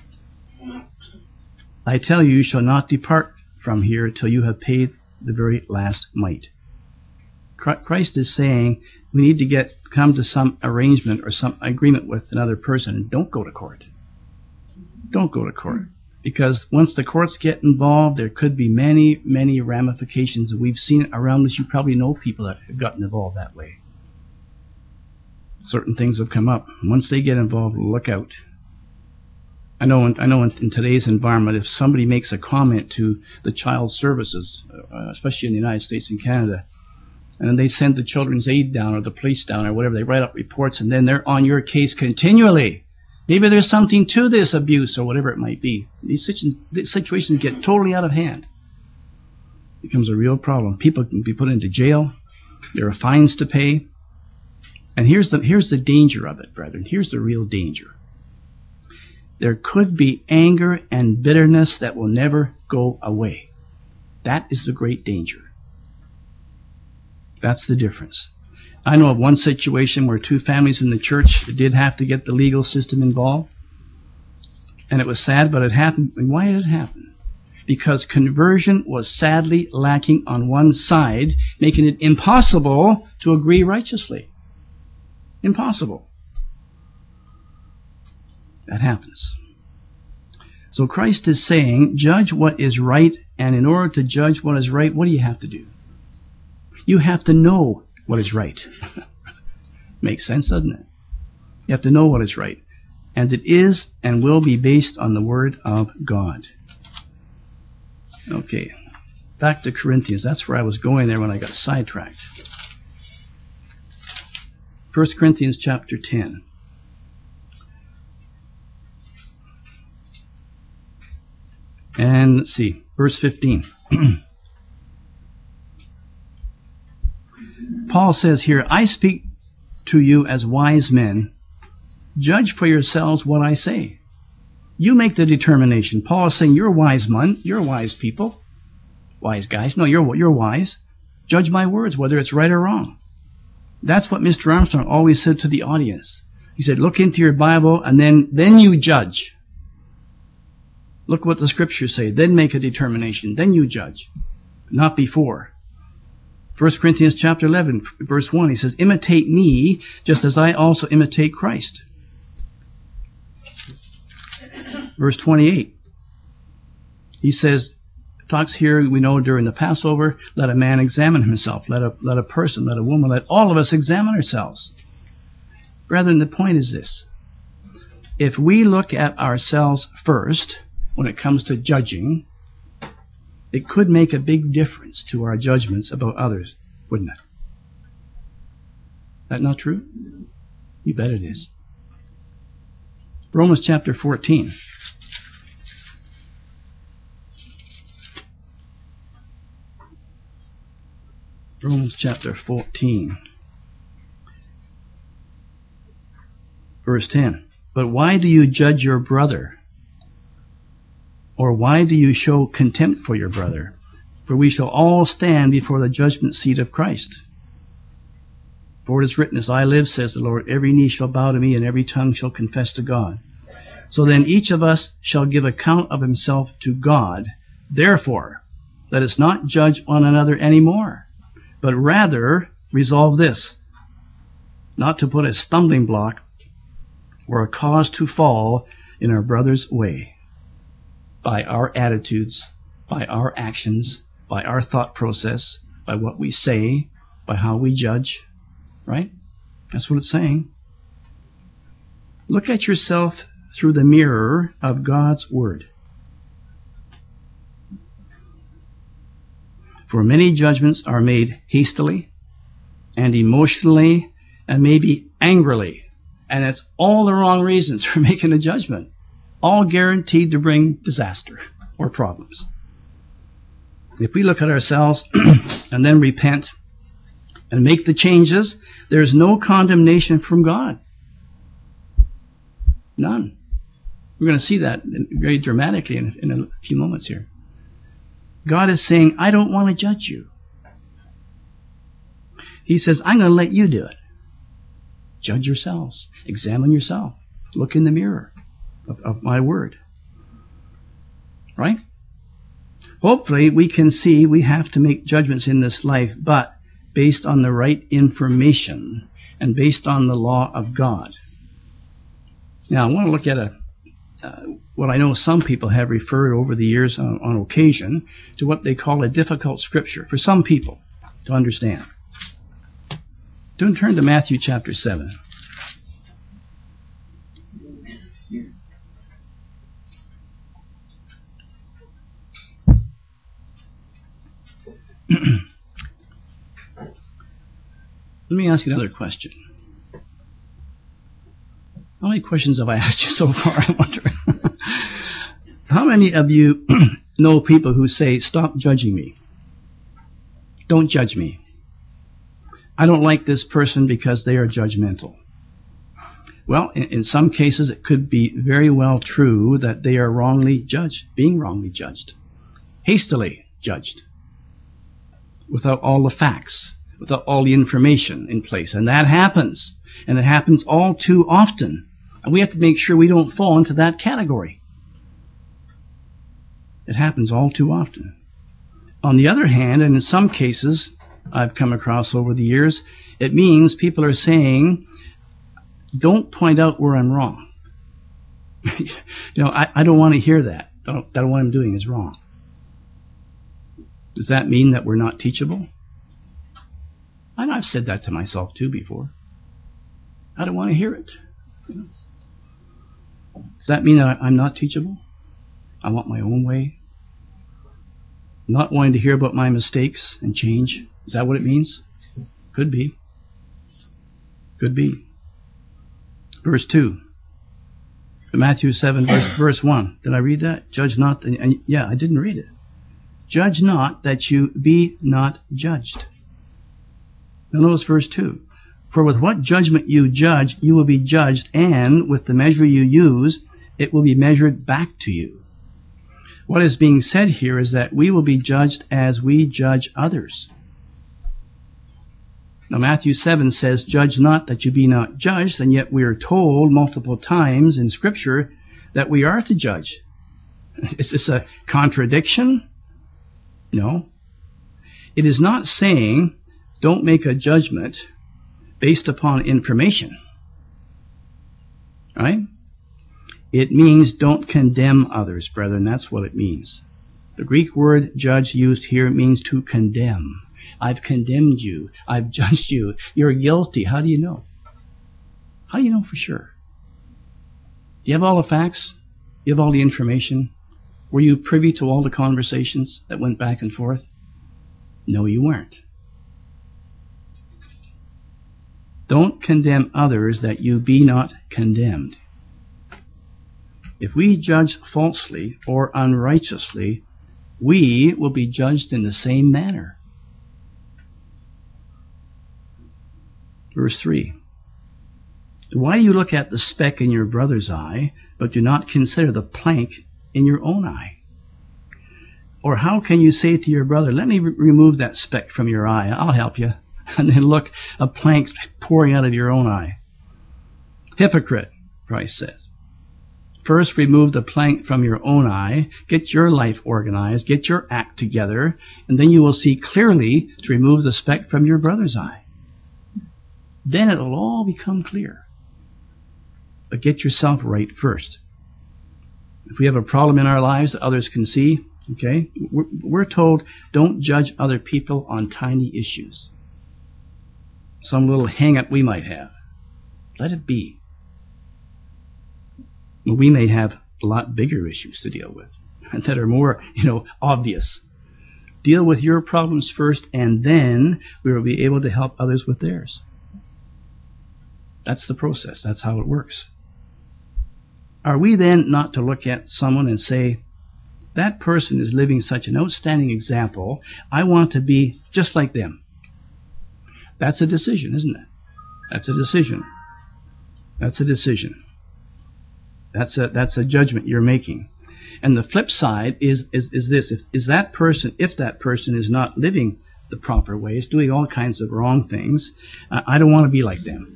I tell you, you shall not depart from here till you have paid the very last mite. Christ is saying we need to come to some arrangement or some agreement with another person. Don't go to court. Don't go to court. Because once the courts get involved, there could be many, many ramifications. We've seen it around us. You probably know people that have gotten involved that way. Certain things have come up. Once they get involved, look out. I know in today's environment, if somebody makes a comment to the child services, especially in the United States and Canada, and then they send the children's aid down or the police down or whatever. They write up reports, and then they're on your case continually. Maybe there's something to this abuse or whatever it might be. These situations get totally out of hand. It becomes a real problem. People can be put into jail. There are fines to pay. And here's the danger of it, brethren. Here's the real danger. There could be anger and bitterness that will never go away. That is the great danger. That's the difference. I know of one situation where two families in the church did have to get the legal system involved. And it was sad, but it happened. And why did it happen? Because conversion was sadly lacking on one side, making it impossible to agree righteously. Impossible. That happens. So Christ is saying, judge what is right, and in order to judge what is right, what do you have to do? You have to know what is right. Makes sense, doesn't it? You have to know what is right. And it is and will be based on the Word of God. Okay, back to Corinthians. That's where I was going there when I got sidetracked. 1 Corinthians chapter 10. And let's see, verse 15. Paul says here, I speak to you as wise men, judge for yourselves what I say. You make the determination. Paul is saying, you're wise men, you're wise people, wise guys. No, you're wise. Judge my words, whether it's right or wrong. That's what Mr. Armstrong always said to the audience. He said, look into your Bible and then you judge. Look what the scriptures say. Then make a determination. Then you judge. Not before. 1 Corinthians chapter 11, verse 1, he says, imitate me just as I also imitate Christ. Verse 28, he says, talks here, we know during the Passover, let a man examine himself. Let a person, let a woman, let all of us examine ourselves. Brethren, the point is this. If we look at ourselves first, when it comes to judging, it could make a big difference to our judgments about others, wouldn't it? That not true? You bet it is. Romans chapter 14. Romans chapter 14. Verse 10. But why do you judge your brother? Or why do you show contempt for your brother? For we shall all stand before the judgment seat of Christ. For it is written, as I live, says the Lord, every knee shall bow to me, and every tongue shall confess to God. So then each of us shall give account of himself to God. Therefore, let us not judge one another any more, but rather resolve this, not to put a stumbling block or a cause to fall in our brother's way. By our attitudes, by our actions, by our thought process, by what we say, by how we judge. Right? That's what it's saying. Look at yourself through the mirror of God's Word. For many judgments are made hastily and emotionally and maybe angrily. And it's all the wrong reasons for making a judgment. All guaranteed to bring disaster or problems. If we look at ourselves and then repent and make the changes, there's no condemnation from God. None. We're going to see that very dramatically in a few moments here. God is saying, I don't want to judge you. He says, I'm going to let you do it. Judge yourselves. Examine yourself. Look in the mirror of my word. Right? Hopefully we can see we have to make judgments in this life, but based on the right information and based on the law of God. Now I want to look at what I know some people have referred over the years on occasion to what they call a difficult scripture for some people to understand. Don't turn to Matthew chapter 7. Let me ask you another question. How many questions have I asked you so far, I wonder? How many of you know people who say, stop judging me? Don't judge me. I don't like this person because they are judgmental. Well, in some cases it could be very well true that they are wrongly judged, being wrongly judged, hastily judged, without all the facts, without all the information in place. And that happens. And it happens all too often. And we have to make sure we don't fall into that category. It happens all too often. On the other hand, and in some cases I've come across over the years, it means people are saying, don't point out where I'm wrong. I don't want to hear that. That what I'm doing is wrong. Does that mean that we're not teachable? And I've said that to myself too before. I don't want to hear it. Does that mean that I'm not teachable? I want my own way? Not wanting to hear about my mistakes and change? Is that what it means? Could be. Could be. Verse 2. Matthew 7, verse 1. Did I read that? Judge not. Yeah, I didn't read it. Judge not that you be not judged. Now notice verse 2. For with what judgment you judge, you will be judged, and with the measure you use, it will be measured back to you. What is being said here is that we will be judged as we judge others. Now Matthew 7 says, "Judge not that you be not judged," and yet we are told multiple times in Scripture that we are to judge. Is this a contradiction? No. It is not saying don't make a judgment based upon information. Right? It means don't condemn others, brethren. That's what it means. The Greek word judge used here means to condemn. I've condemned you. I've judged you. You're guilty. How do you know? How do you know for sure? You have all the facts? You have all the information? Were you privy to all the conversations that went back and forth? No, you weren't. Don't condemn others that you be not condemned. If we judge falsely or unrighteously, we will be judged in the same manner. Verse 3. Why do you look at the speck in your brother's eye, but do not consider the plank in your own eye? Or how can you say to your brother, let me remove that speck from your eye, I'll help you, and then look, a plank pouring out of your own eye? Hypocrite, Christ says. First, remove the plank from your own eye, get your life organized, get your act together, and then you will see clearly to remove the speck from your brother's eye. Then it will all become clear. But get yourself right first. If we have a problem in our lives that others can see, okay, we're told don't judge other people on tiny issues. Some little hang-up we might have. Let it be. We may have a lot bigger issues to deal with that are more, obvious. Deal with your problems first, and then we will be able to help others with theirs. That's the process. That's how it works. Are we then not to look at someone and say, that person is living such an outstanding example, I want to be just like them? That's a decision, isn't it? That's a decision. That's a decision. That's a judgment you're making. And the flip side is this: if that person is not living the proper way, is doing all kinds of wrong things, I don't want to be like them.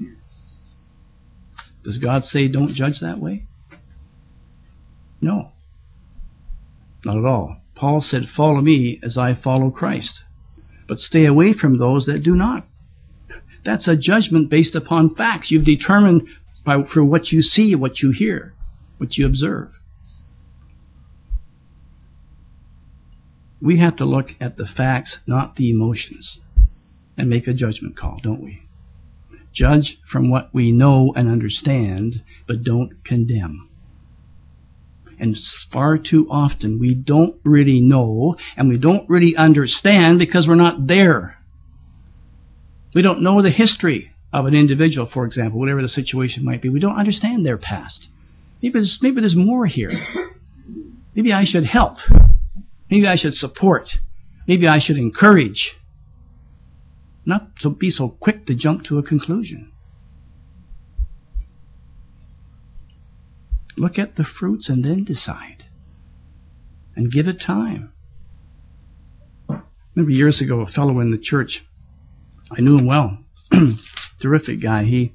Does God say don't judge that way? No. Not at all. Paul said, follow me as I follow Christ. But stay away from those that do not. That's a judgment based upon facts. You've determined through what you see, what you hear, what you observe. We have to look at the facts, not the emotions, and make a judgment call, don't we? Judge from what we know and understand, but don't condemn. And far too often we don't really know and we don't really understand because we're not there. We don't know the history of an individual, for example, whatever the situation might be. We don't understand their past. Maybe there's more here. Maybe I should help. Maybe I should support. Maybe I should encourage. Not to be so quick to jump to a conclusion. Look at the fruits and then decide. And give it time. Remember years ago, a fellow in the church, I knew him well, terrific guy. He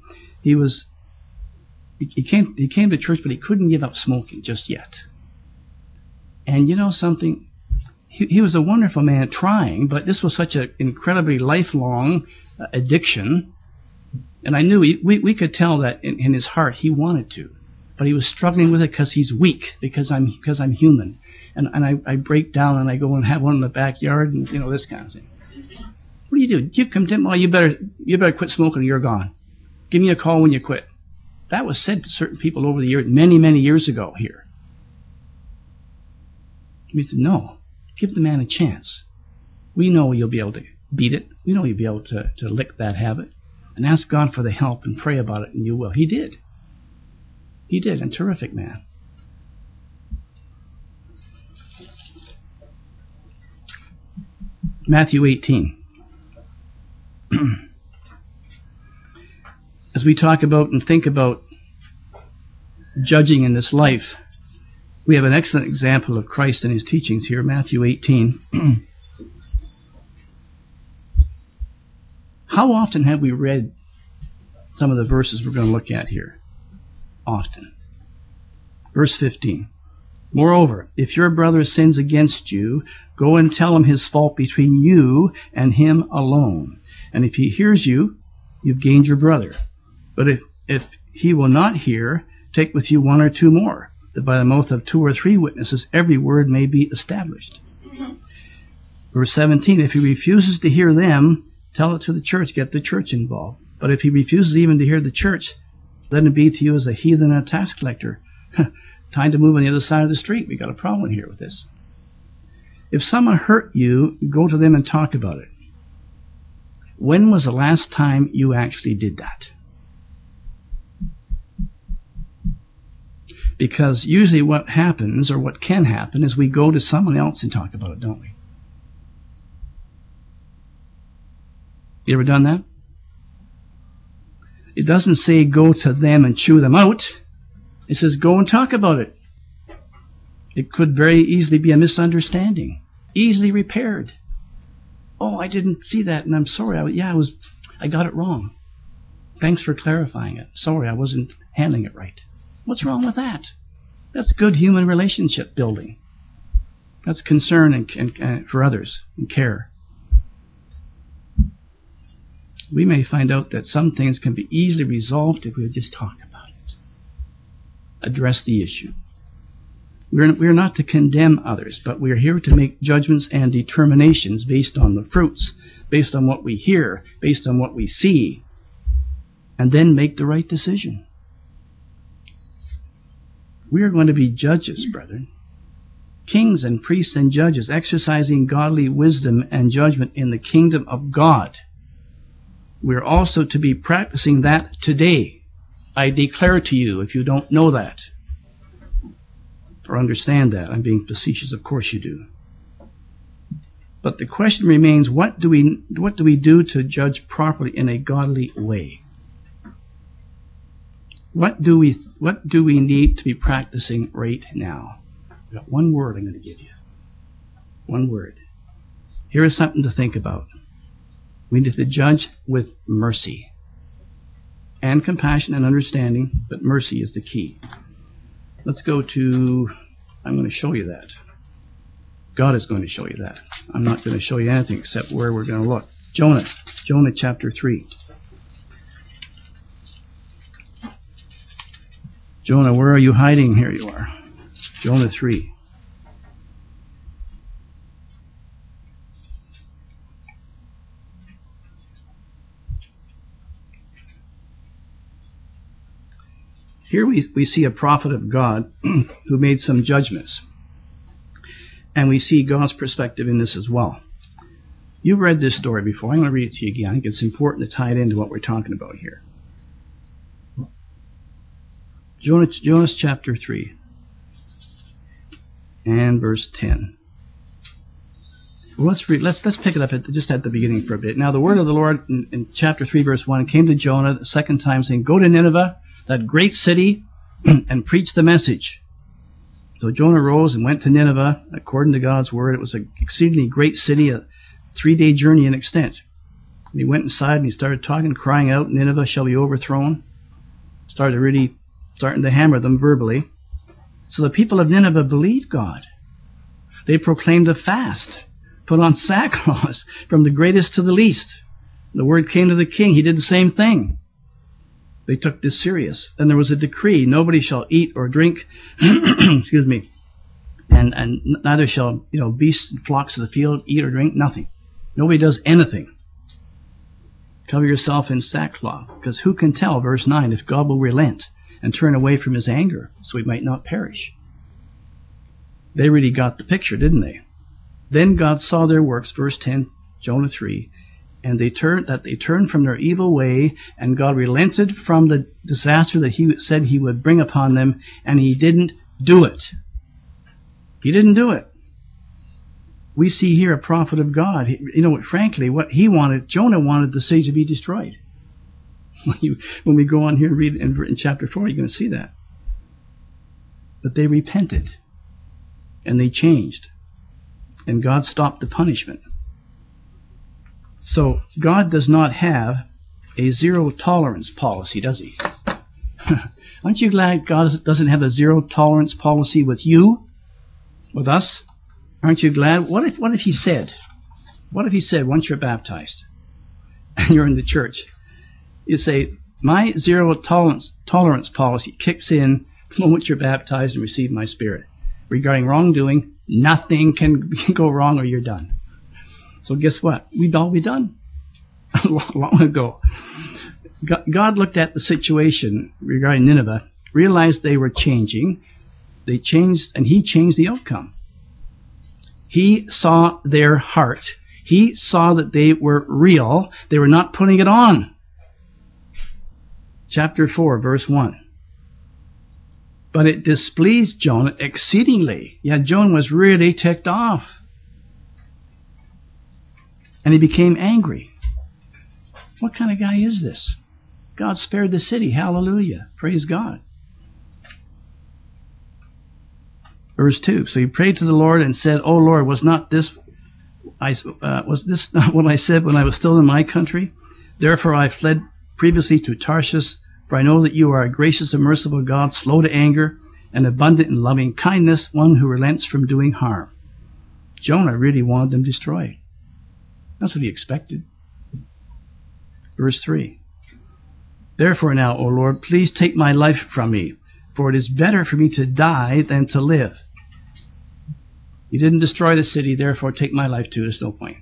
came to church, but he couldn't give up smoking just yet. And you know something? He was a wonderful man trying, but this was such an incredibly lifelong addiction. And I knew we could tell that in his heart he wanted to. But he was struggling with it because he's weak, because I'm human. And I break down and I go and have one in the backyard and, this kind of thing. What do? You condemn? Well, you better quit smoking or you're gone. Give me a call when you quit. That was said to certain people over the years, many, many years ago here. We said, no, give the man a chance. We know you'll be able to beat it. We know you'll be able to lick that habit. And ask God for the help and pray about it, and you will. He did. He did, and terrific man. Matthew 18. As we talk about and think about judging in this life, we have an excellent example of Christ and his teachings here, Matthew 18. How often have we read some of the verses we're going to look at here? Often. Verse 15. Moreover, if your brother sins against you, go and tell him his fault between you and him alone. And if he hears you, you've gained your brother. But if he will not hear, take with you one or two more, that by the mouth of 2 or 3 witnesses every word may be established. Verse 17, if he refuses to hear them, tell it to the church, get the church involved. But if he refuses even to hear the church, let him be to you as a heathen and a tax collector. Time to move on the other side of the street. We got a problem here with this. If someone hurt you, go to them and talk about it. When was the last time you actually did that? Because usually what happens, or what can happen, is we go to someone else and talk about it, don't we? You ever done that? It doesn't say go to them and chew them out. It says go and talk about it. It could very easily be a misunderstanding, easily repaired. Oh, I didn't see that, and I'm sorry. I got it wrong. Thanks for clarifying it. Sorry, I wasn't handling it right. What's wrong with that? That's good human relationship building. That's concern and for others and care. We may find out that some things can be easily resolved if we just talk about it. Address the issue. We're not to condemn others, but we're here to make judgments and determinations based on the fruits, based on what we hear, based on what we see, and then make the right decision. We are going to be judges, brethren. Kings and priests and judges, exercising godly wisdom and judgment in the kingdom of God. We are also to be practicing that today. I declare to you, if you don't know that, or understand that, I'm being facetious, of course you do. But the question remains, what do we do to judge properly in a godly way? What do we need to be practicing right now? I've got one word I'm going to give you. One word. Here is something to think about. We need to judge with mercy and compassion and understanding, but mercy is the key. Let's go to, I'm going to show you that. God is going to show you that. I'm not going to show you anything except where we're going to look. Jonah chapter 3. Jonah, where are you hiding? Here you are. Jonah 3. Here we see a prophet of God who made some judgments. And we see God's perspective in this as well. You've read this story before. I'm going to read it to you again. I think it's important to tie it into what we're talking about here. Jonah chapter 3 and verse 10. Well, let's pick it up just at the beginning for a bit. Now the word of the Lord in chapter 3 verse 1 came to Jonah the second time, saying, go to Nineveh, that great city, and preach the message. So Jonah rose and went to Nineveh according to God's word. It was an exceedingly great city, a 3-day journey in extent. And he went inside and he started talking, crying out, Nineveh shall be overthrown. Starting to hammer them verbally. So the people of Nineveh believed God. They proclaimed a fast, put on sackcloth from the greatest to the least. The word came to the king. He did the same thing. They took this serious. Then there was a decree, nobody shall eat or drink, excuse me, and neither shall beasts and flocks of the field eat or drink, nothing. Nobody does anything. Cover yourself in sackcloth, because who can tell, verse 9, if God will relent and turn away from his anger, so we might not perish. They really got the picture, didn't they? Then God saw their works, verse 10, Jonah 3, and they turned from their evil way, and God relented from the disaster that he said he would bring upon them, and he didn't do it. He didn't do it. We see here a prophet of God. Frankly, what he wanted, Jonah wanted the city to be destroyed. When we go on here and read in chapter 4, you're going to see that. But they repented, and they changed, and God stopped the punishment. So God does not have a zero-tolerance policy, does he? Aren't you glad God doesn't have a zero-tolerance policy with you, with us? Aren't you glad? What if he said, once you're baptized and you're in the church, you say, my zero-tolerance policy kicks in the moment you're baptized and receive my Spirit. Regarding wrongdoing, nothing can go wrong or you're done. So guess what? We'd all be done long ago. God looked at the situation regarding Nineveh, realized they were changing. They changed, and he changed the outcome. He saw their heart. He saw that they were real. They were not putting it on. Chapter 4, verse 1. But it displeased Jonah exceedingly. Yeah, Jonah was really ticked off. And he became angry. What kind of guy is this? God spared the city. Hallelujah. Praise God. Verse 2. So he prayed to the Lord and said, O Lord, was this not what I said when I was still in my country? Therefore I fled previously to Tarshish, for I know that you are a gracious and merciful God, slow to anger, and abundant in loving kindness, one who relents from doing harm. Jonah really wanted them destroyed. That's what he expected. Verse 3. Therefore now, O Lord, please take my life from me, for it is better for me to die than to live. You didn't destroy the city, therefore take my life too. There's no point.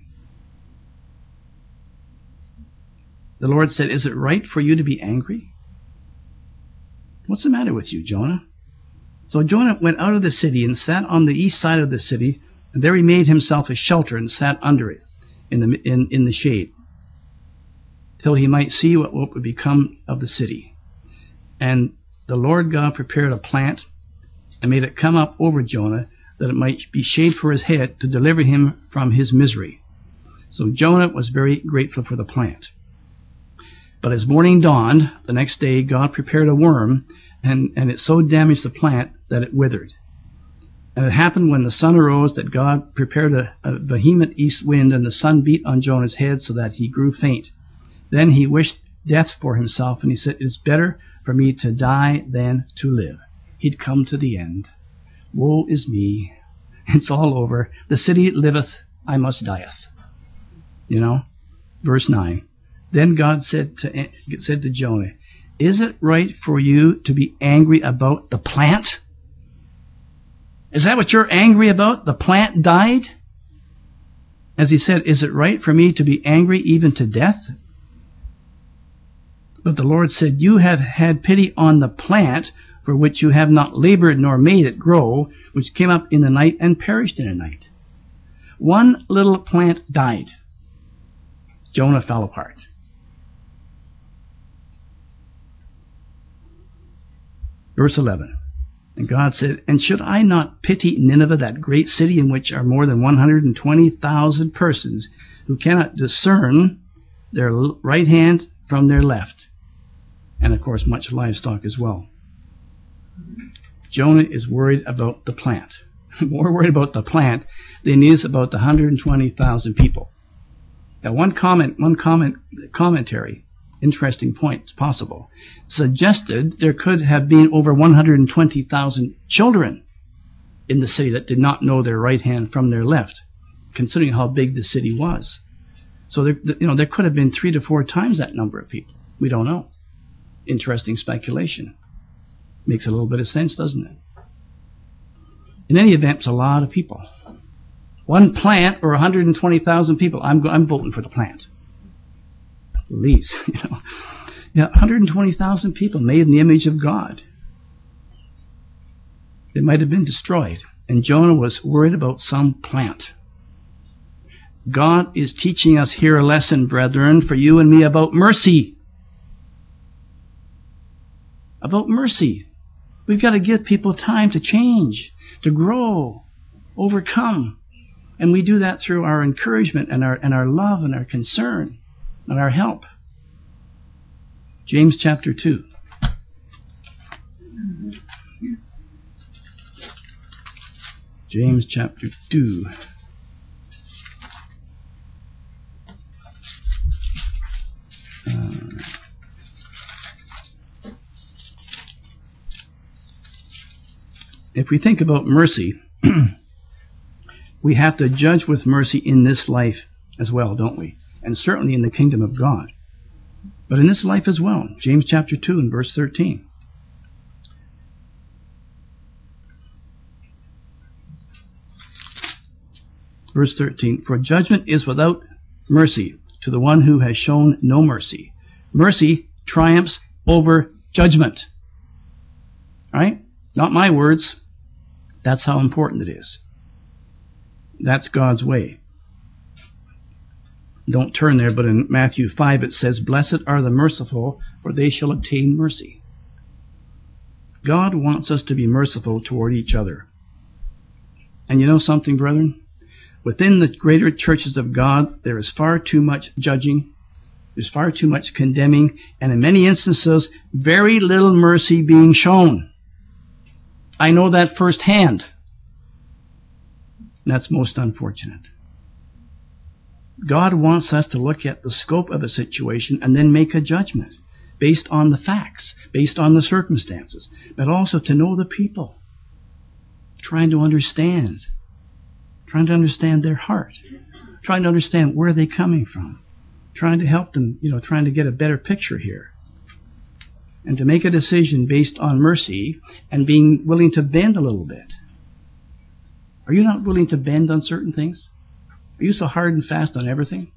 The Lord said, is it right for you to be angry? What's the matter with you, Jonah? So Jonah went out of the city and sat on the east side of the city, and there he made himself a shelter and sat under it in the shade, till he might see what would become of the city. And the Lord God prepared a plant and made it come up over Jonah, that it might be shade for his head, to deliver him from his misery. So Jonah was very grateful for the plant. But as morning dawned, the next day, God prepared a worm, and it so damaged the plant that it withered. And it happened when the sun arose that God prepared a vehement east wind, and the sun beat on Jonah's head so that he grew faint. Then he wished death for himself, and he said, it is better for me to die than to live. He'd come to the end. Woe is me. It's all over. The city liveth, I must dieth. You know? Verse 9. Then God said to Jonah, is it right for you to be angry about the plant? Is that what you're angry about? The plant died? As he said, is it right for me to be angry even to death? But the Lord said, you have had pity on the plant, for which you have not labored nor made it grow, which came up in the night and perished in a night. One little plant died. Jonah fell apart. Verse 11. And God said, and should I not pity Nineveh, that great city in which are more than 120,000 persons who cannot discern their right hand from their left? And of course, much livestock as well. Jonah is worried about the plant. More worried about the plant than he is about the 120,000 people. Now, one commentary, interesting point, possible, suggested there could have been over 120,000 children in the city that did not know their right hand from their left, considering how big the city was. So there could have been 3 to 4 times that number of people. We don't know. Interesting speculation. Makes a little bit of sense, doesn't it? In any event, it's a lot of people. One plant or 120,000 people. I'm voting for the plant. Please, 120,000 people made in the image of God. They might have been destroyed, and Jonah was worried about some plant. God is teaching us here a lesson, brethren, for you and me about mercy. About mercy. We've got to give people time to change, to grow, overcome. And we do that through our encouragement and our love and our concern and our help. James chapter 2. James chapter 2. If we think about mercy, we have to judge with mercy in this life as well, don't we? And certainly in the kingdom of God. But in this life as well. James chapter 2 and verse 13. Verse 13, for judgment is without mercy to the one who has shown no mercy. Mercy triumphs over judgment. Right? Not my words. That's how important it is. That's God's way. Don't turn there, but in Matthew 5 it says, blessed are the merciful, for they shall obtain mercy. God wants us to be merciful toward each other. And you know something, brethren? Within the greater churches of God, there is far too much judging, there's far too much condemning, and in many instances, very little mercy being shown. I know that firsthand. That's most unfortunate. God wants us to look at the scope of a situation and then make a judgment based on the facts, based on the circumstances, but also to know the people, trying to understand their heart, trying to understand where they're coming from, trying to help them, trying to get a better picture here. And to make a decision based on mercy and being willing to bend a little bit. Are you not willing to bend on certain things? Are you so hard and fast on everything?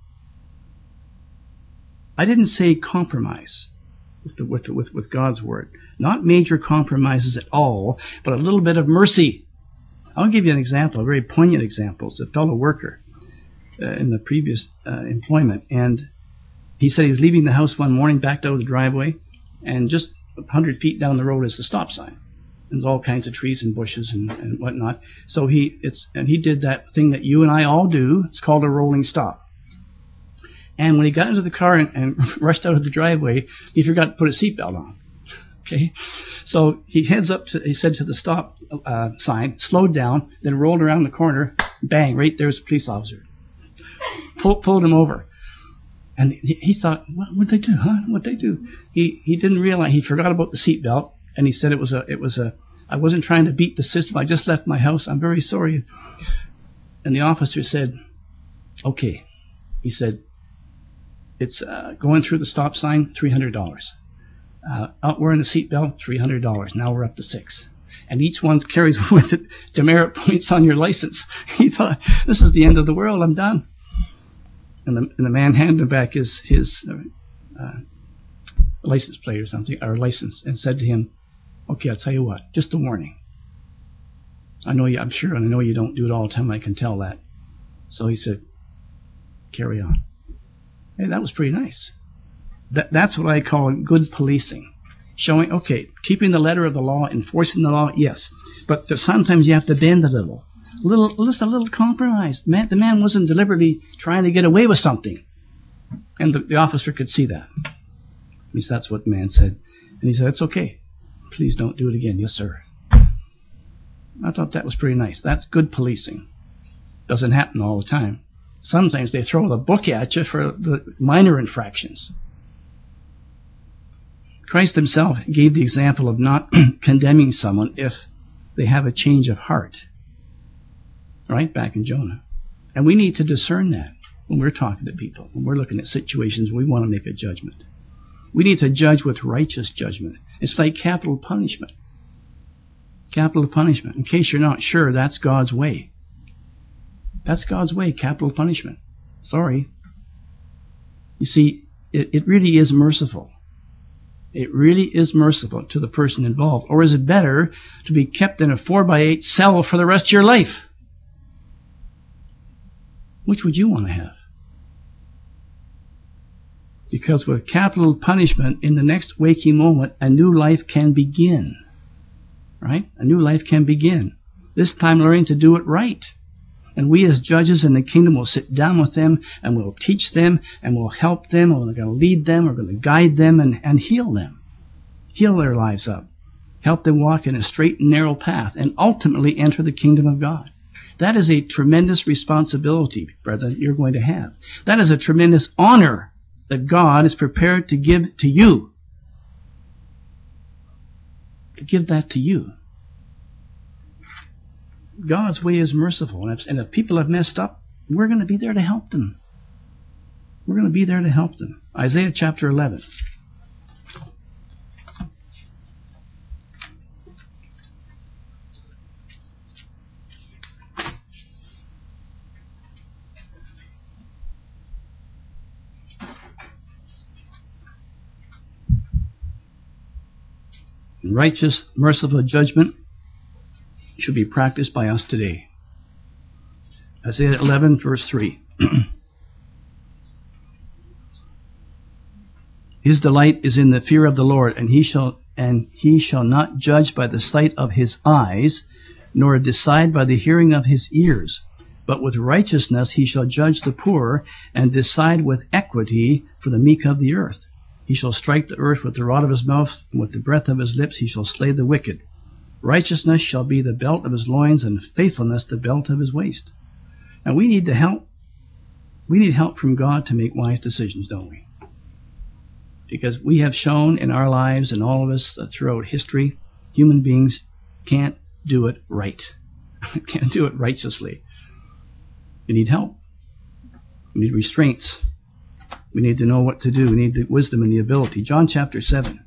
I didn't say compromise with God's word. Not major compromises at all, but a little bit of mercy. I'll give you an example, a very poignant example. It's a fellow worker in the previous employment, and he said he was leaving the house one morning, backed out of the driveway, and just 100 feet down the road is the stop sign. There's all kinds of trees and bushes and whatnot. So he did that thing that you and I all do. It's called a rolling stop. And when he got into the car and rushed out of the driveway, he forgot to put a seatbelt on. Okay, so he heads up to, he said, to the stop sign, slowed down, then rolled around the corner. Bang! Right there's a police officer. Pulled him over. And he thought, what'd they do, huh? What'd they do? He didn't realize, he forgot about the seatbelt, and he said I wasn't trying to beat the system. I just left my house. I'm very sorry. And the officer said, okay. He said, it's going through the stop sign, $300. Out wearing the seatbelt, $300. Now we're up to $6. And each one carries with it demerit points on your license. He thought, this is the end of the world. I'm done. And the man handed him back his license plate or something, or license, and said to him, okay, I'll tell you what, just a warning. I know you don't do it all the time, I can tell that. So he said, carry on. Hey, that was pretty nice. That's what I call good policing. Showing, okay, keeping the letter of the law, enforcing the law, yes. But sometimes you have to bend a little. Just a little compromise. The man wasn't deliberately trying to get away with something. And the officer could see that. At least that's what the man said. And he said, it's okay. Please don't do it again. Yes, sir. I thought that was pretty nice. That's good policing. Doesn't happen all the time. Sometimes they throw the book at you for the minor infractions. Christ himself gave the example of not condemning someone if they have a change of heart. Right? Back in Jonah. And we need to discern that when we're talking to people, when we're looking at situations we want to make a judgment. We need to judge with righteous judgment. It's like capital punishment. Capital punishment. In case you're not sure, that's God's way. That's God's way, capital punishment. Sorry. You see, it really is merciful. It really is merciful to the person involved. Or is it better to be kept in a 4x8 cell for the rest of your life? Which would you want to have? Because with capital punishment, in the next waking moment, a new life can begin. Right? A new life can begin. This time learning to do it right. And we as judges in the kingdom will sit down with them and we'll teach them and we'll help them. And we're going to lead them. We're going to guide them and heal them. Heal their lives up. Help them walk in a straight and narrow path and ultimately enter the kingdom of God. That is a tremendous responsibility, brethren, you're going to have. That is a tremendous honor that God is prepared to give to you. To give that to you. God's way is merciful. And if people have messed up, we're going to be there to help them. We're going to be there to help them. Isaiah chapter 11. Righteous, merciful judgment should be practiced by us today. Isaiah 11, verse 3. His delight is in the fear of the Lord, and he shall not judge by the sight of his eyes, nor decide by the hearing of his ears. But with righteousness he shall judge the poor, and decide with equity for the meek of the earth. He shall strike the earth with the rod of his mouth, and with the breath of his lips he shall slay the wicked. Righteousness shall be the belt of his loins, and faithfulness the belt of his waist. Now we need help. We need help from God to make wise decisions, don't we? Because we have shown in our lives, and all of us throughout history, human beings can't do it right. Can't do it righteously. We need help. We need restraints. We need to know what to do. We need the wisdom and the ability. John chapter 7.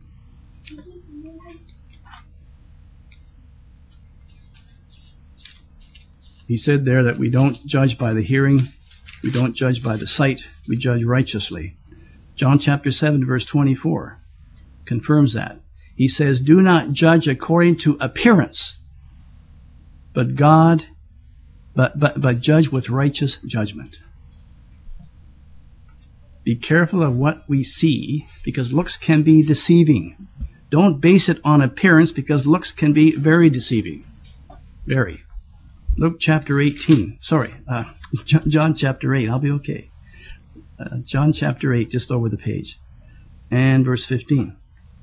He said there that we don't judge by the hearing, we don't judge by the sight, we judge righteously. John chapter 7 verse 24 confirms that. He says, do not judge according to appearance, but judge with righteous judgment. Be careful of what we see, because looks can be deceiving. Don't base it on appearance, because looks can be very deceiving. Very. Luke chapter 18. John chapter 8. I'll be okay. John chapter 8, just over the page. And verse 15.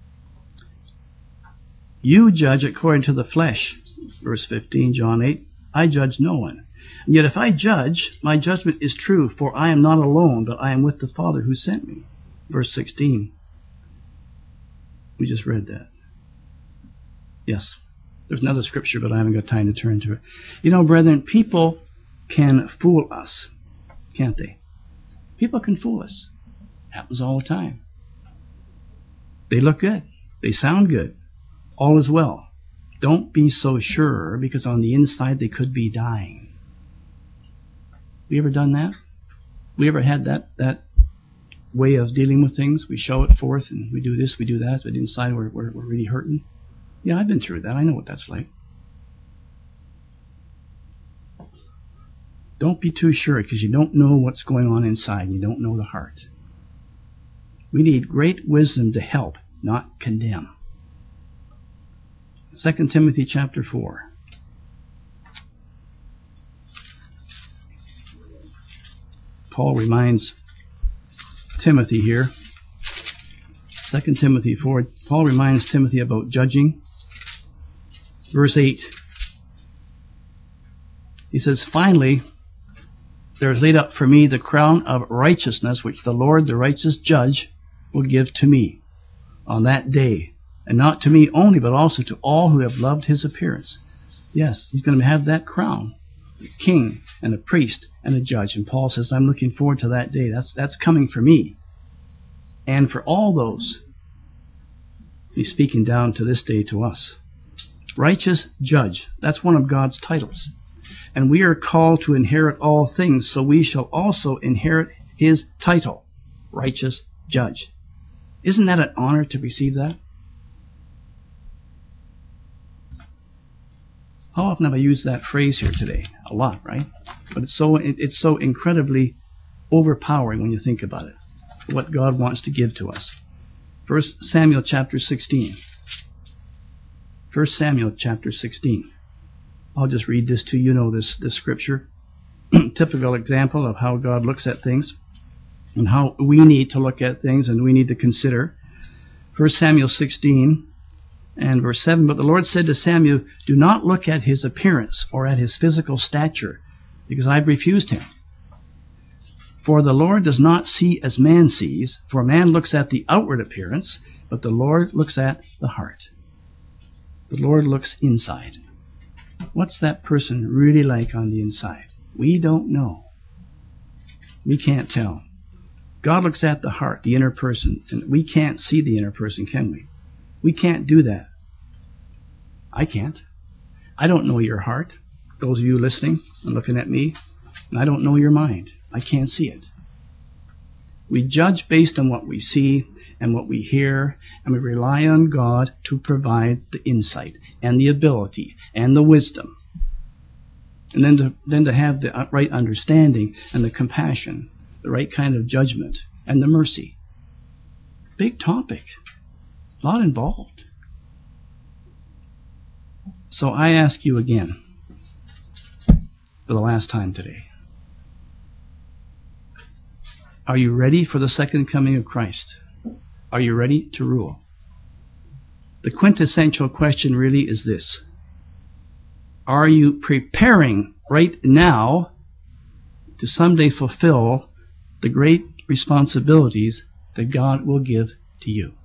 You judge according to the flesh. Verse 15, John 8. I judge no one. And yet if I judge, my judgment is true, for I am not alone, but I am with the Father who sent me. Verse 16. We just read that. Yes. There's another scripture, but I haven't got time to turn to it. You know, brethren, people can fool us, can't they? People can fool us. Happens all the time. They look good. They sound good. All is well. Don't be so sure, because on the inside they could be dying. We ever done that? We ever had that way of dealing with things? We show it forth and we do this, we do that, but inside we're really hurting. Yeah, I've been through that. I know what that's like. Don't be too sure, because you don't know what's going on inside. You don't know the heart. We need great wisdom to help, not condemn. 2 Timothy chapter 4. Paul reminds Timothy here. 2 Timothy 4. Paul reminds Timothy about judging. Verse 8. He says, finally, there is laid up for me the crown of righteousness, which the Lord, the righteous judge, will give to me on that day. And not to me only, but also to all who have loved his appearance. Yes, he's going to have that crown. A king and a priest and a judge. And Paul says, I'm looking forward to that day. That's coming for me. And for all those. He's speaking down to this day to us. Righteous judge. That's one of God's titles. And we are called to inherit all things, so we shall also inherit his title. Righteous judge. Isn't that an honor to receive that? How often have I used that phrase here today? A lot, right? But it's so incredibly overpowering when you think about it. What God wants to give to us. 1 Samuel chapter 16. 1 Samuel chapter 16. I'll just read this to you. You know this scripture. typical example of how God looks at things and how we need to look at things and we need to consider. 1 Samuel 16 and verse 7, "But the Lord said to Samuel, do not look at his appearance or at his physical stature, because I've refused him. For the Lord does not see as man sees, for man looks at the outward appearance, but the Lord looks at the heart." The Lord looks inside. What's that person really like on the inside? We don't know. We can't tell. God looks at the heart, the inner person, and we can't see the inner person, can we? We can't do that. I can't. I don't know your heart, those of you listening and looking at me, and I don't know your mind. I can't see it. We judge based on what we see and what we hear, and we rely on God to provide the insight and the ability and the wisdom. And then to have the right understanding and the compassion, the right kind of judgment and the mercy. Big topic. A lot involved. So I ask you again, for the last time today, are you ready for the second coming of Christ? Are you ready to rule? The quintessential question really is this: are you preparing right now to someday fulfill the great responsibilities that God will give to you?